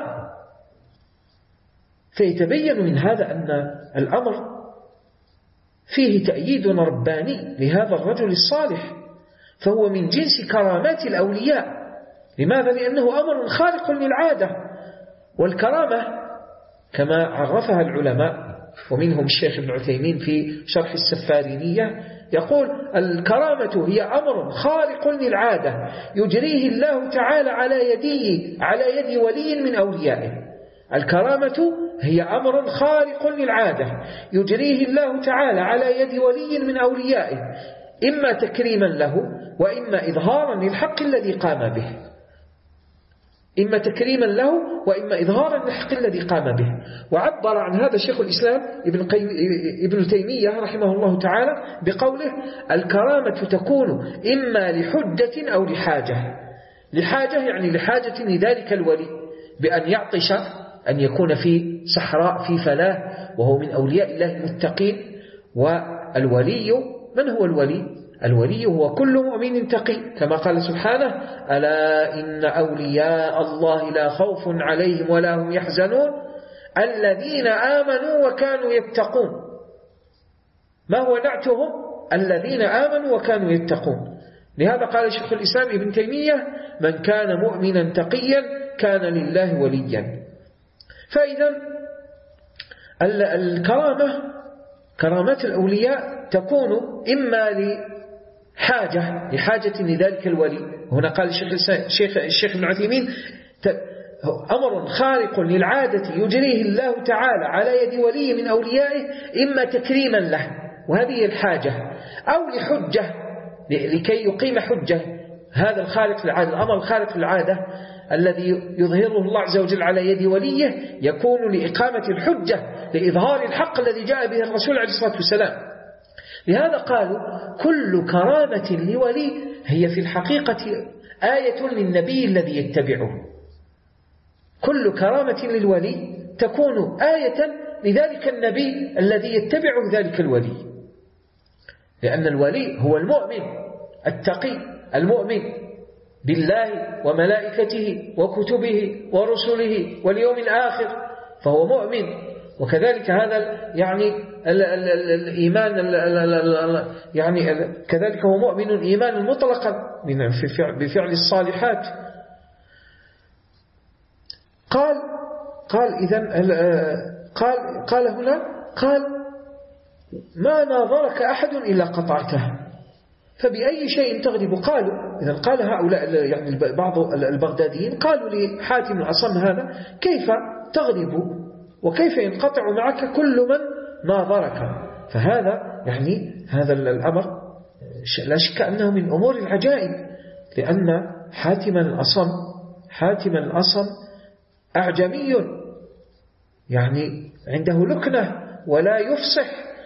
فيتبين من هذا أن الأمر فيه تأييد رباني لهذا الرجل الصالح، فهو من جنس كرامات الأولياء. لماذا؟ لأنه أمر خارق للعادة. والكرامة كما عرفها العلماء ومنهم الشيخ ابن عثيمين في شرح السفارينية يقول: الكرامة هي أمر خارق للعادة يجريه الله تعالى على يديه على يد ولي من أوليائه. الكرامة هي أمر خارق للعادة يجريه الله تعالى على يد ولي من أوليائه، إما تكريما له وإما إظهارا للحق الذي قام به، إما تكريما له وإما إظهارا للحق الذي قام به. وعبر عن هذا شيخ الإسلام ابن, قي... ابن تيمية رحمه الله تعالى بقوله: الكرامة تكون إما لحجة أو لحاجة. لحاجة يعني لحاجة لذلك الولي بأن يعطش، أن يكون في صحراء في فلاة وهو من أولياء الله المتقين. والولي من هو الولي؟ الولي هو كل مؤمن تقي، كما قال سبحانه: ألا إن أولياء الله لا خوف عليهم ولا هم يحزنون الذين آمنوا وكانوا يتقون. ما هو نعتهم؟ الذين آمنوا وكانوا يتقون. لهذا قال شيخ الإسلام ابن تيمية: من كان مؤمنا تقيا كان لله وليا. فإذا الكرامة، كرامات الأولياء تكون إما لحاجة لحاجة لذلك الولي. هنا قال الشيخ الشيخ ابن عثيمين: أمر خارق للعادة يجريه الله تعالى على يد ولي من أوليائه، إما تكريما له وهذه الحاجة، أو لحجة لكي يقيم حجة. هذا الخارق للعادة، الأمر الخارق للعادة الذي يظهره الله عز وجل على يد وليه يكون لإقامة الحجة، لإظهار الحق الذي جاء به الرسول عليه الصلاة والسلام. لهذا قالوا: كل كرامة لولي هي في الحقيقة آية للنبي الذي يتبعه. كل كرامة للولي تكون آية لذلك النبي الذي يتبع ذلك الولي، لأن الولي هو المؤمن التقي المؤمن بالله وملائكته وكتبه ورسله واليوم الآخر، فهو مؤمن. وكذلك هذا يعني ال ال ال الإيمان ال ال ال يعني كذلك هو مؤمن إيمانا مطلقا بفعل الصالحات. قال قال إذن قال قال هنا قال: ما ناظرك أحد إلا قطعته، فبأي شيء تغلب؟ قالوا إذا قال هؤلاء يعني بعض البغداديين قالوا لحاتم الأصم هذا: كيف تغلب وكيف ينقطع معك كل من ناظرك؟ فهذا يعني هذا الأمر لا شك أنه من أمور العجائب، لأن حاتم الأصم حاتم الأصم أعجمي، يعني عنده لكنة ولا يفصح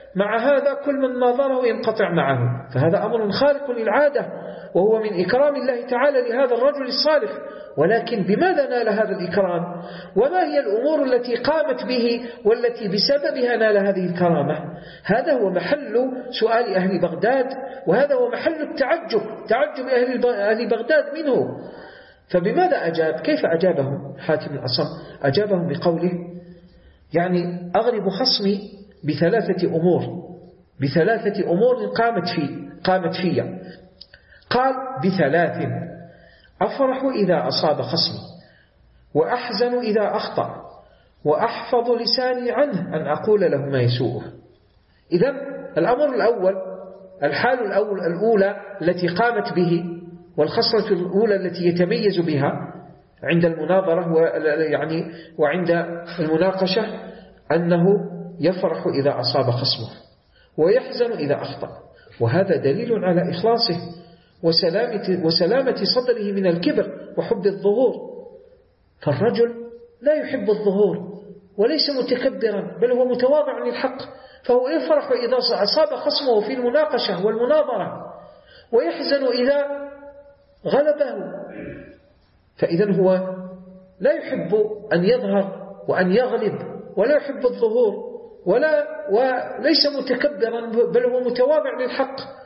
مع هذا كل من ناظره ينقطع معه، فهذا أمر خارق للعادة، وهو من إكرام الله تعالى لهذا الرجل الصالح. ولكن بماذا نال هذا الإكرام؟ وما هي الأمور التي قامت به والتي بسببها نال هذه الكرامة؟ هذا هو محل سؤال أهل بغداد، وهذا هو محل التعجب، تعجب أهل بغداد منه. فبماذا أجاب؟ كيف أجابهم حاتم الأصم؟ أجابهم بقوله يعني أغلب خصمي بثلاثة أمور، بثلاثة أمور قامت في قامت فيها. قال بثلاث: أفرح إذا أصاب خصمي، وأحزن إذا أخطأ، وأحفظ لساني عنه أن أقول له ما يسوءه. إذن الأمر الأول، الحال الأول الأولى التي قامت به، والخصلة الأولى التي يتميز بها عند المناظرة يعني وعند المناقشة، أنه يفرح إذا أصاب خصمه ويحزن إذا أخطأ، وهذا دليل على إخلاصه وسلامة, وسلامة صدره من الكبر وحب الظهور. فالرجل لا يحب الظهور وليس متكبرا، بل هو متواضع للحق، فهو يفرح إذا أصاب خصمه في المناقشة والمناظرة، ويحزن إذا غلبه. فإذا هو لا يحب أن يظهر وأن يغلب، ولا يحب الظهور، ولا وليس متكبرا، بل هو متواضع للحق.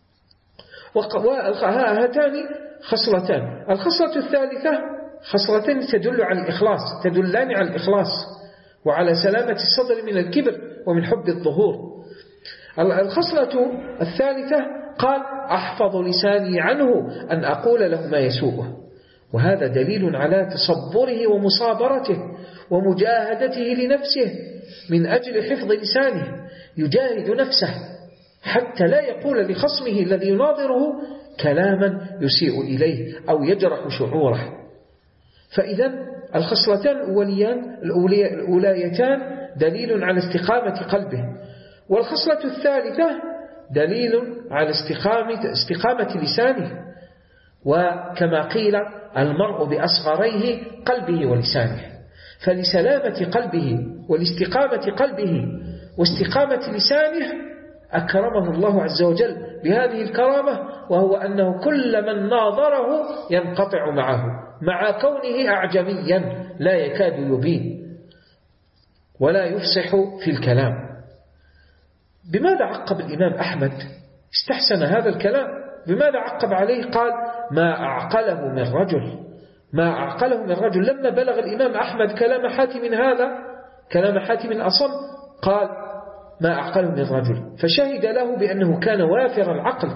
وهاتان خصلتان. الخصلة الثالثة خصلتان تدل على الإخلاص، تدلان على الإخلاص وعلى سلامة الصدر من الكبر ومن حب الظهور. الخصلة الثالثة قال أحفظ لساني عنه أن أقول له ما يسوءه، وهذا دليل على تصبره ومصابرته ومجاهدته لنفسه من أجل حفظ لسانه، يجاهد نفسه حتى لا يقول لخصمه الذي يناظره كلاما يسيء إليه أو يجرح شعوره. فإذا الخصلتان الأوليان الأوليتان دليل على استقامة قلبه، والخصلة الثالثة دليل على استقامة, استقامة لسانه. وكما قيل المرء بأصغريه قلبه ولسانه، فلسلامة قلبه ولاستقامة قلبه واستقامة لسانه أكرمه الله عز وجل بهذه الكرامة، وهو أنه كل من ناظره ينقطع معه، مع كونه أعجميا لا يكاد يبين ولا يفصح في الكلام. بماذا عقب الإمام أحمد؟ استحسن هذا الكلام. بماذا عقب عليه؟ قال ما أعقله من رجل، ما أعقله من رجل. لما بلغ الإمام أحمد كلام حاتم هذا، كلام حاتم الأصم، قال ما أعقله من رجل، فشهد له بأنه كان وافر العقل.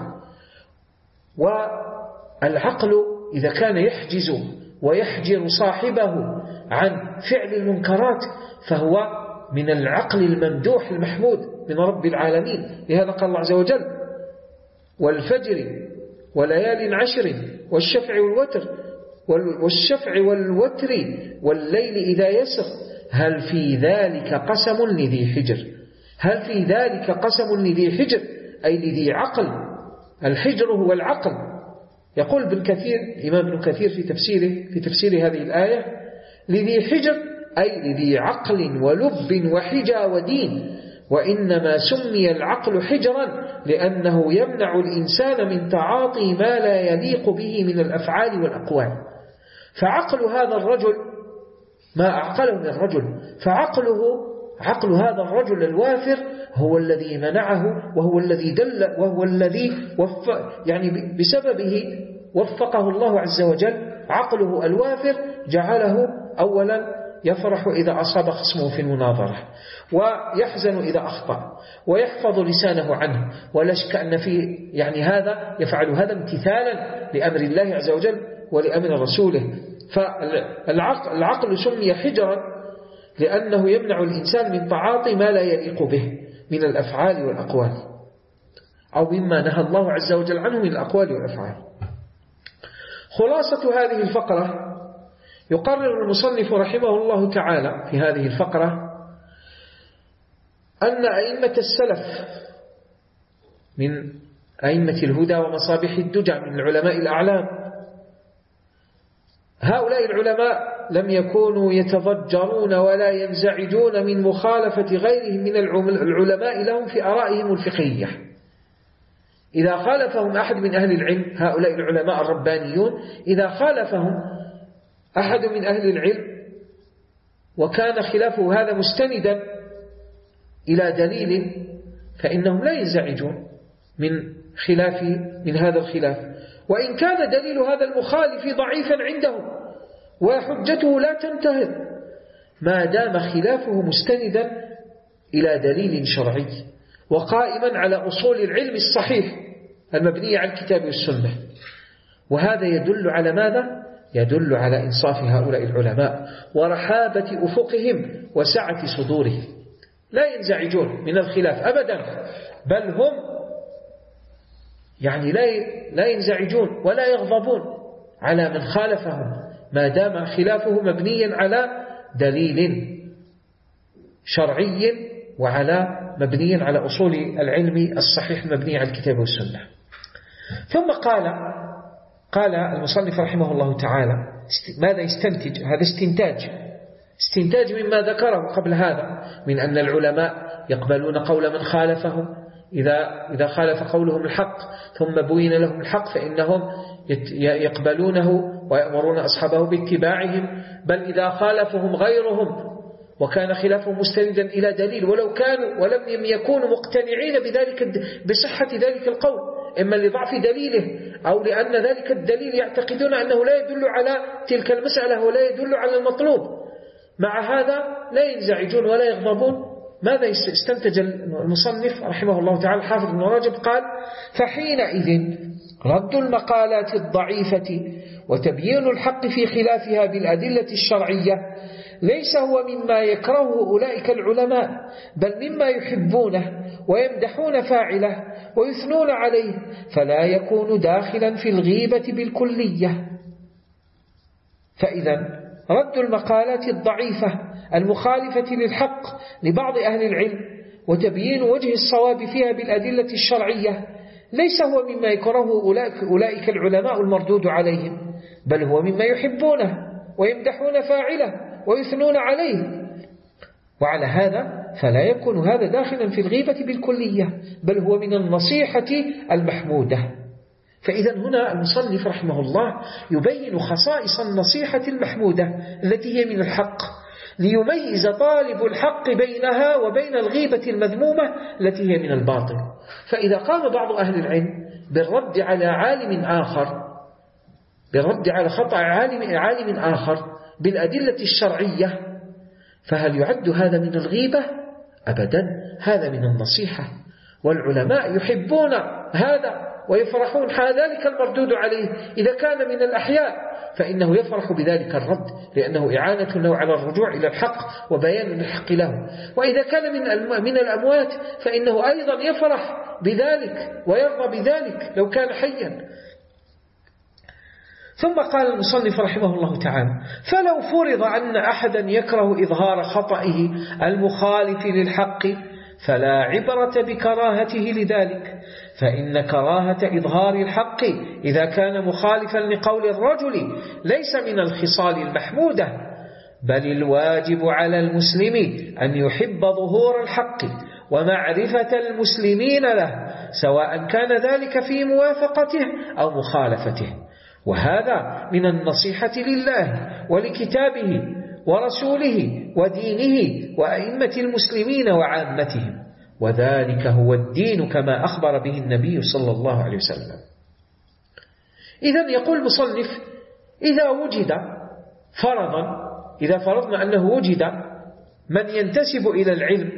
والعقل إذا كان يحجز ويحجر صاحبه عن فعل المنكرات فهو من العقل الممدوح المحمود من رب العالمين. لهذا قال الله عز وجل والفجر وليال عشر والشفع والوتر والشفع والوتر والليل إذا يسر هل في ذلك قسم لذي حجر. هل في ذلك قسم لذي حجر أي لذي عقل. الحجر هو العقل. يقول ابن كثير، الإمام ابن كثير في تفسيره في تفسير هذه الآية لذي حجر أي لذي عقل ولب وحجى ودين، وإنما سمي العقل حجرا لأنه يمنع الإنسان من تعاطي ما لا يليق به من الأفعال والأقوال. فعقل هذا الرجل ما أعقله من الرجل، فعقله عقل هذا الرجل الوافر هو الذي منعه، وهو الذي دل، وهو الذي وفق يعني بسببه وفقه الله عز وجل. عقله الوافر جعله أولا يفرح إذا أصاب خصمه في المناظرة، ويحزن إذا أخطأ، ويحفظ لسانه عنه. ولا شك أن في يعني هذا يفعل هذا امتثالا لأمر الله عز وجل ولأمر رسوله. فالعقل سمي حجرا لأنه يمنع الإنسان من تعاطي ما لا يليق به من الأفعال والأقوال، أو مما نهى الله عز وجل عنه من الأقوال والأفعال. خلاصة هذه الفقرة، يقرر المصنف رحمه الله تعالى في هذه الفقرة أن أئمة السلف من أئمة الهدى ومصابيح الدجى من العلماء الأعلام، هؤلاء العلماء لم يكونوا يتضجرون ولا ينزعجون من مخالفة غيرهم من العلماء لهم في آرائهم الفقهية. إذا خالفهم أحد من أهل العلم، هؤلاء العلماء الربانيون، إذا خالفهم أحد من أهل العلم وكان خلافه هذا مستندا إلى دليل فإنهم لا ينزعجون من خلاف من هذا الخلاف، وإن كان دليل هذا المخالف ضعيفا عندهم وحجته لا تنتهي، ما دام خلافه مستندا إلى دليل شرعي وقائما على أصول العلم الصحيح المبنية على الكتاب والسنة. وهذا يدل على ماذا؟ يدل على إنصاف هؤلاء العلماء ورحابة أفقهم وسعة صدورهم، لا ينزعجون من الخلاف أبدا، بل هم يعني لا لا ينزعجون ولا يغضبون على من خالفهم ما دام خلافه مبنيا على دليل شرعي وعلى مبنيا على أصول العلم الصحيح المبني على الكتاب والسنة. ثم قال قال المصنف رحمه الله تعالى ماذا يستنتج؟ هذا استنتاج استنتاج مما ذكره قبل هذا من أن العلماء يقبلون قول من خالفهم إذا إذا خالف قولهم الحق ثم بين لهم الحق فإنهم يقبلونه ويأمرون أصحابه باتباعهم، بل إذا خالفهم غيرهم وكان خلافهم مستندا إلى دليل ولو كانوا ولم يكونوا مقتنعين بذلك بصحة ذلك القول، إما لضعف دليله أو لأن ذلك الدليل يعتقدون أنه لا يدل على تلك المسألة ولا يدل على المطلوب، مع هذا لا ينزعجون ولا يغضبون. ماذا استنتج المصنف رحمه الله تعالى الحافظ ابن رجب؟ قال: فحينئذ رد المقالات الضعيفة وتبيين الحق في خلافها بالأدلة الشرعية ليس هو مما يكرهه أولئك العلماء، بل مما يحبونه ويمدحون فاعله ويثنون عليه، فلا يكون داخلا في الغيبة بالكلية. فإذا رد المقالات الضعيفة المخالفة للحق لبعض أهل العلم وتبيين وجه الصواب فيها بالأدلة الشرعية ليس هو مما يكرهه أولئك العلماء المردود عليهم، بل هو مما يحبونه ويمدحون فاعله ويثنون عليه، وعلى هذا فلا يكون هذا داخلا في الغيبة بالكلية، بل هو من النصيحة المحمودة. فإذا هنا المصنف رحمه الله يبين خصائص النصيحة المحمودة التي هي من الحق، ليميز طالب الحق بينها وبين الغيبة المذمومة التي هي من الباطل. فإذا قام بعض أهل العلم بالرد على عالم آخر بالرد على خطأ عالم, عالم آخر بالأدلة الشرعية، فهل يعد هذا من الغيبة؟ أبدا، هذا من النصيحة، والعلماء يحبون هذا ويفرحون ذلك المردود عليه. إذا كان من الأحياء فإنه يفرح بذلك الرد، لأنه إعانة له على الرجوع إلى الحق وبيان الحق له. وإذا كان من من الأموات فإنه أيضا يفرح بذلك ويرضى بذلك لو كان حيا. ثم قال المصنف رحمه الله تعالى: فلو فرض أن أحدا يكره إظهار خطئه المخالف للحق فلا عبرة بكراهته لذلك، فإن كراهة إظهار الحق إذا كان مخالفا لقول الرجل ليس من الخصال المحمودة، بل الواجب على المسلم أن يحب ظهور الحق ومعرفة المسلمين له، سواء كان ذلك في موافقته أو مخالفته. وهذا من النصيحة لله ولكتابه ورسوله ودينه وأئمة المسلمين وعامتهم، وذلك هو الدين كما أخبر به النبي صلى الله عليه وسلم. إذن يقول المصنف: إذا وجد فرضا إذا فرضنا أنه وجد من ينتسب إلى العلم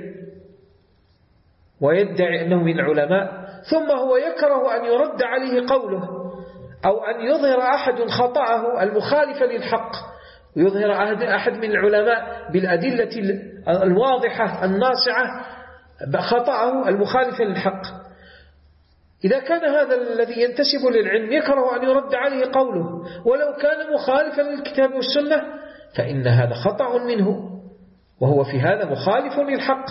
ويدعي أنه من العلماء، ثم هو يكره أن يرد عليه قوله أو أن يظهر أحد خطأه المخالف للحق، ويظهر أحد من العلماء بالأدلة الواضحة الناصعة خطأه المخالف للحق، إذا كان هذا الذي ينتسب للعلم يكره أن يرد عليه قوله ولو كان مخالفا للكتاب والسنة، فإن هذا خطأ منه، وهو في هذا مخالف للحق،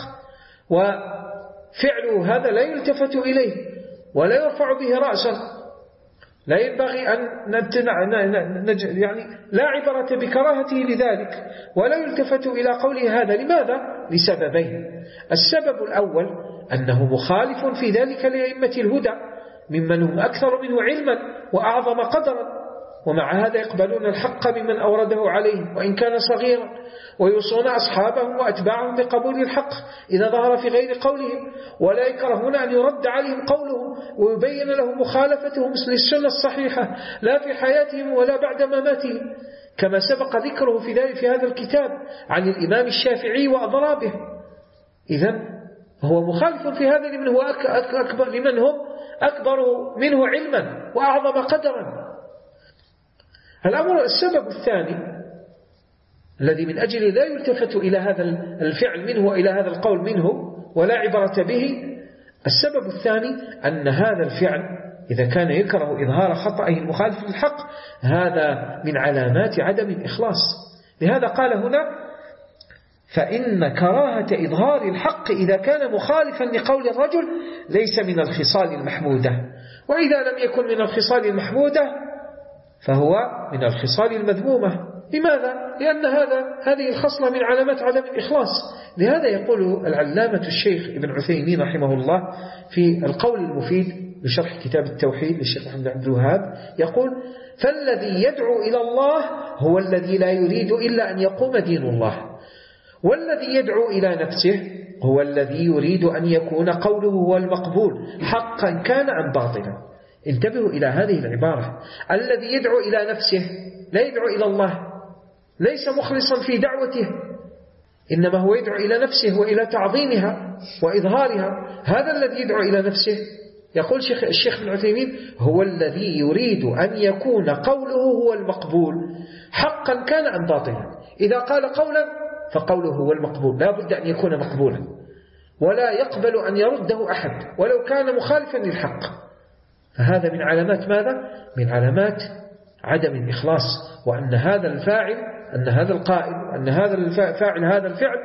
وفعله هذا لا يلتفت إليه ولا يرفع به رأسا، لا ينبغي أن نج... يعني لا عبرة بكراهته لذلك، ولا يلتفت إلى قوله هذا. لماذا؟ لسببين. السبب الأول أنه مخالف في ذلك لأئمة الهدى ممن هم أكثر منه علما وأعظم قدرا، ومع هذا يقبلون الحق ممن أورده عليهم وإن كان صغيرا، ويوصون أصحابهم وأتباعهم بقبول الحق إذا ظهر في غير قولهم، ولا يكرهون أن يرد عليهم قولهم ويبين لهم مخالفتهم للسنة الصحيحة لا في حياتهم ولا بعد مماتهم، كما سبق ذكره في ذلك في هذا الكتاب عن الإمام الشافعي وأضرابه. إذن هو مخالف في هذا لمن هو أكبر لمن هم أكبر منه علما وأعظم قدرا. الأمر السبب الثاني الذي من أجله لا يلتفت إلى هذا الفعل منه وإلى هذا القول منه ولا عبرة به، السبب الثاني أن هذا الفعل إذا كان يكره إظهار خطأه المخالف للحق هذا من علامات عدم الإخلاص. لهذا قال هنا فإن كراهة إظهار الحق إذا كان مخالفا لقول الرجل ليس من الخصال المحمودة، وإذا لم يكن من الخصال المحمودة فهو من الخصال المذمومة. لماذا؟ لأن هذا هذه الخصلة من علامات عدم الإخلاص. لهذا يقول العلامة الشيخ ابن عثيمين رحمه الله في القول المفيد بشرح كتاب التوحيد للشيخ محمد عبد الوهاب يقول فالذي يدعو إلى الله هو الذي لا يريد إلا أن يقوم دين الله، والذي يدعو إلى نفسه هو الذي يريد أن يكون قوله هو المقبول حقا كان أم باطلا. انتبهوا إلى هذه العبارة، الذي يدعو إلى نفسه لا يدعو إلى الله، ليس مخلصا في دعوته، إنما هو يدعو إلى نفسه وإلى تعظيمها وإظهارها. هذا الذي يدعو إلى نفسه يقول الشيخ ابن عثيمين هو الذي يريد أن يكون قوله هو المقبول حقا كان أم باطلا. إذا قال قولا فقوله هو المقبول، لا بد أن يكون مقبولا ولا يقبل أن يرده أحد ولو كان مخالفا للحق. فهذا من علامات ماذا؟ من علامات عدم الإخلاص، وأن هذا الفاعل أن هذا القائل أن هذا الفاعل هذا الفعل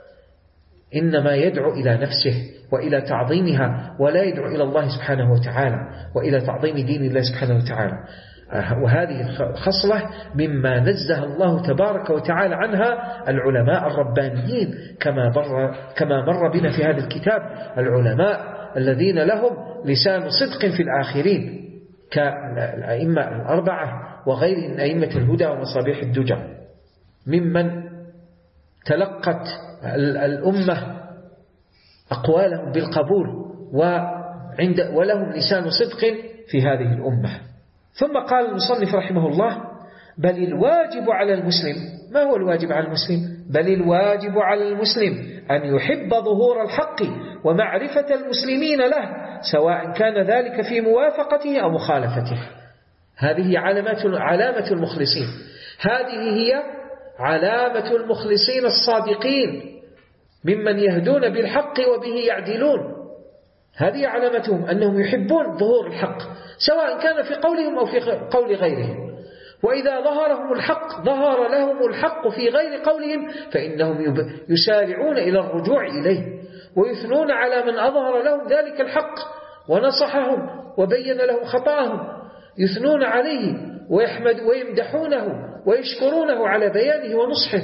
إنما يدعو إلى نفسه وإلى تعظيمها ولا يدعو إلى الله سبحانه وتعالى وإلى تعظيم دين الله سبحانه وتعالى. وهذه الخصلة مما نزه الله تبارك وتعالى عنها العلماء الربانيين، كما مر, كما مر بنا في هذا الكتاب العلماء الذين لهم لسان صدق في الآخرين كالأئمة الأربعة وغيرهم من أئمة الهدى ومصابيح الدجى ممن تلقت الأمة أقوالهم بالقبول وعند ولهم لسان صدق في هذه الأمة. ثم قال المصنف رحمه الله بل الواجب على المسلم. ما هو الواجب على المسلم؟ بل الواجب على المسلم أن يحب ظهور الحق ومعرفة المسلمين له سواء كان ذلك في موافقته أو مخالفته. هذه علامات علامة المخلصين، هذه هي علامة المخلصين الصادقين ممن يهدون بالحق وبه يعدلون. هذه علامتهم أنهم يحبون ظهور الحق سواء كان في قولهم أو في قول غيرهم، وإذا ظهرهم الحق ظهر لهم الحق في غير قولهم فإنهم يسارعون إلى الرجوع إليه ويثنون على من أظهر لهم ذلك الحق ونصحهم وبين لهم خطأهم، يثنون عليه ويحمد ويمدحونه ويشكرونه على بيانه ونصحه.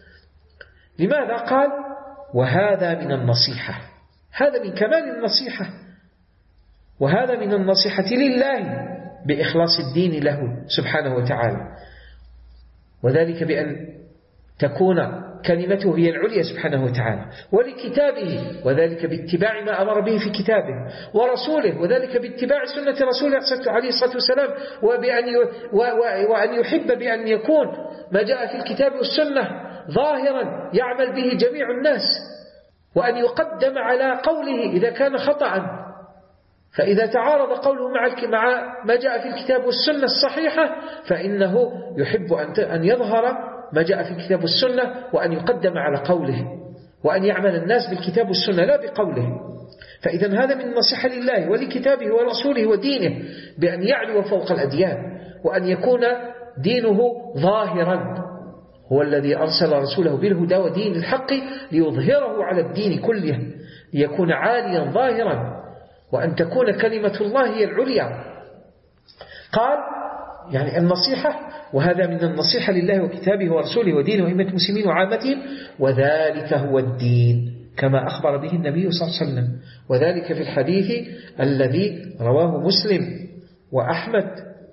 لماذا؟ قال وهذا من النصيحة، هذا من كمال النصيحة، وهذا من النصيحة لله بإخلاص الدين له سبحانه وتعالى، وذلك بأن تكون كلمته هي العليا سبحانه وتعالى، ولكتابه وذلك باتباع ما أمر به في كتابه، ورسوله وذلك باتباع سنة رسوله عليه الصلاة والسلام، وبأن وأن يحب بأن يكون ما جاء في الكتاب والسنة ظاهرا يعمل به جميع الناس، وأن يقدم على قوله إذا كان خطأ، فإذا تعارض قوله مع ما جاء في الكتاب والسنة الصحيحة فإنه يحب أن يظهر ما جاء في الكتاب والسنة وأن يقدم على قوله، وأن يعمل الناس بالكتاب والسنة لا بقوله. فإذا هذا من النصيحة لله ولكتابه ورسوله ودينه بأن يعلو فوق الأديان، وأن يكون دينه ظاهرا. هو الذي أرسل رسوله بالهدى ودين الحق ليظهره على الدين كله، ليكون عاليا ظاهرا، وأن تكون كلمة الله هي العليا. قال يعني النصيحة، وهذا من النصيحة لله وكتابه ورسوله ودينه وأئمة المسلمين وعامتهم، وذلك هو الدين كما أخبر به النبي صلى الله عليه وسلم. وذلك في الحديث الذي رواه مسلم وأحمد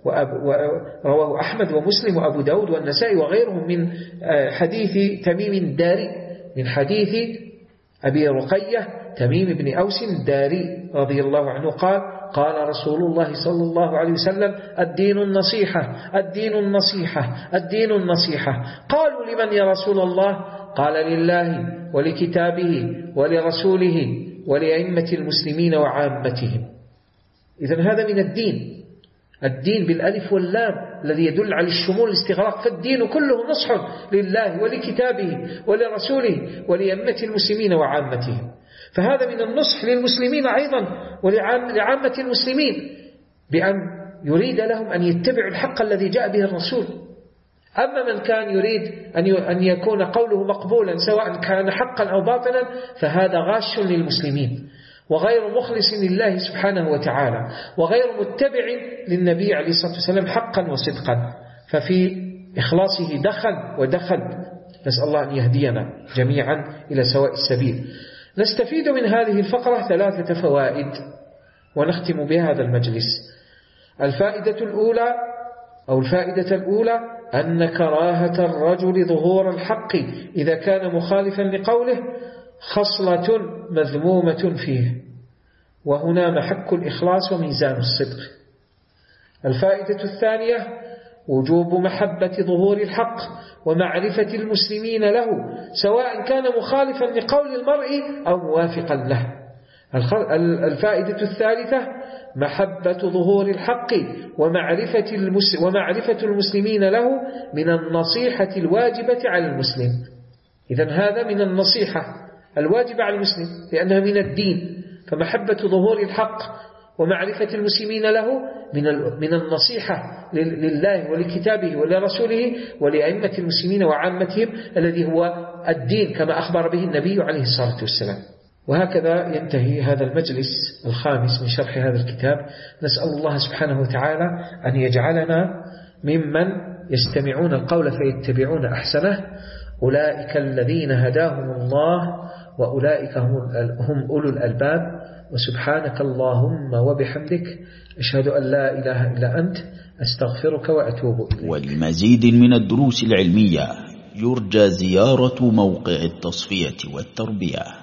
ورواه أحمد ومسلم وأبو داود والنسائي وغيرهم من حديث تميم الداري، من حديث أبي رقية تميم بن أوس الداري رضي الله عنه قال قال رسول الله صلى الله عليه وسلم الدين النصيحة الدين النصيحة الدين النصيحة. قالوا لمن يا رسول الله؟ قال لله ولكتابه ولرسوله ولأئمة المسلمين وعامتهم. إذن هذا من الدين، الدين بالألف واللام الذي يدل على الشمول الاستغراق، فالدين كله نصح لله ولكتابه ولرسوله ولأئمة المسلمين وعامتهم. فهذا من النصح للمسلمين أيضا ولعامة المسلمين، بأن يريد لهم أن يتبعوا الحق الذي جاء به الرسول. أما من كان يريد أن يكون قوله مقبولا سواء كان حقا أو باطلا فهذا غاش للمسلمين وغير مخلص لله سبحانه وتعالى وغير متبع للنبي عليه الصلاة والسلام حقا وصدقا، ففي إخلاصه دخل ودخل. نسأل الله أن يهدينا جميعا إلى سواء السبيل. نستفيد من هذه الفقرة ثلاثة فوائد ونختم بهذا المجلس. الفائدة الأولى أو الفائدة الأولى أن كراهة الرجل ظهور الحق إذا كان مخالفا لقوله خصلة مذمومة فيه، وهنا محك الإخلاص وميزان الصدق. الفائدة الثانية وجوب محبة ظهور الحق ومعرفة المسلمين له سواء كان مخالفا لقول المرء أو موافقا له. الفائدة الثالثة محبة ظهور الحق ومعرفة, المس ومعرفة المسلمين له من النصيحة الواجبة على المسلم. إذن هذا من النصيحة الواجبة على المسلم لأنها من الدين، فمحبة ظهور الحق ومعرفة المسلمين له من من النصيحة لله ولكتابه ولرسوله ولأئمة المسلمين وعامتهم الذي هو الدين كما أخبر به النبي عليه الصلاة والسلام. وهكذا ينتهي هذا المجلس الخامس من شرح هذا الكتاب. نسأل الله سبحانه وتعالى أن يجعلنا ممن يستمعون القول فيتبعون أحسنه، أولئك الذين هداهم الله وأولئك هم أولو الألباب. وسبحانك اللهم وبحمدك أشهد أن لا إله إلا أنت أستغفرك وأتوب إليك. ولمزيد من الدروس العلمية يرجى زيارة موقع التصفية والتربية.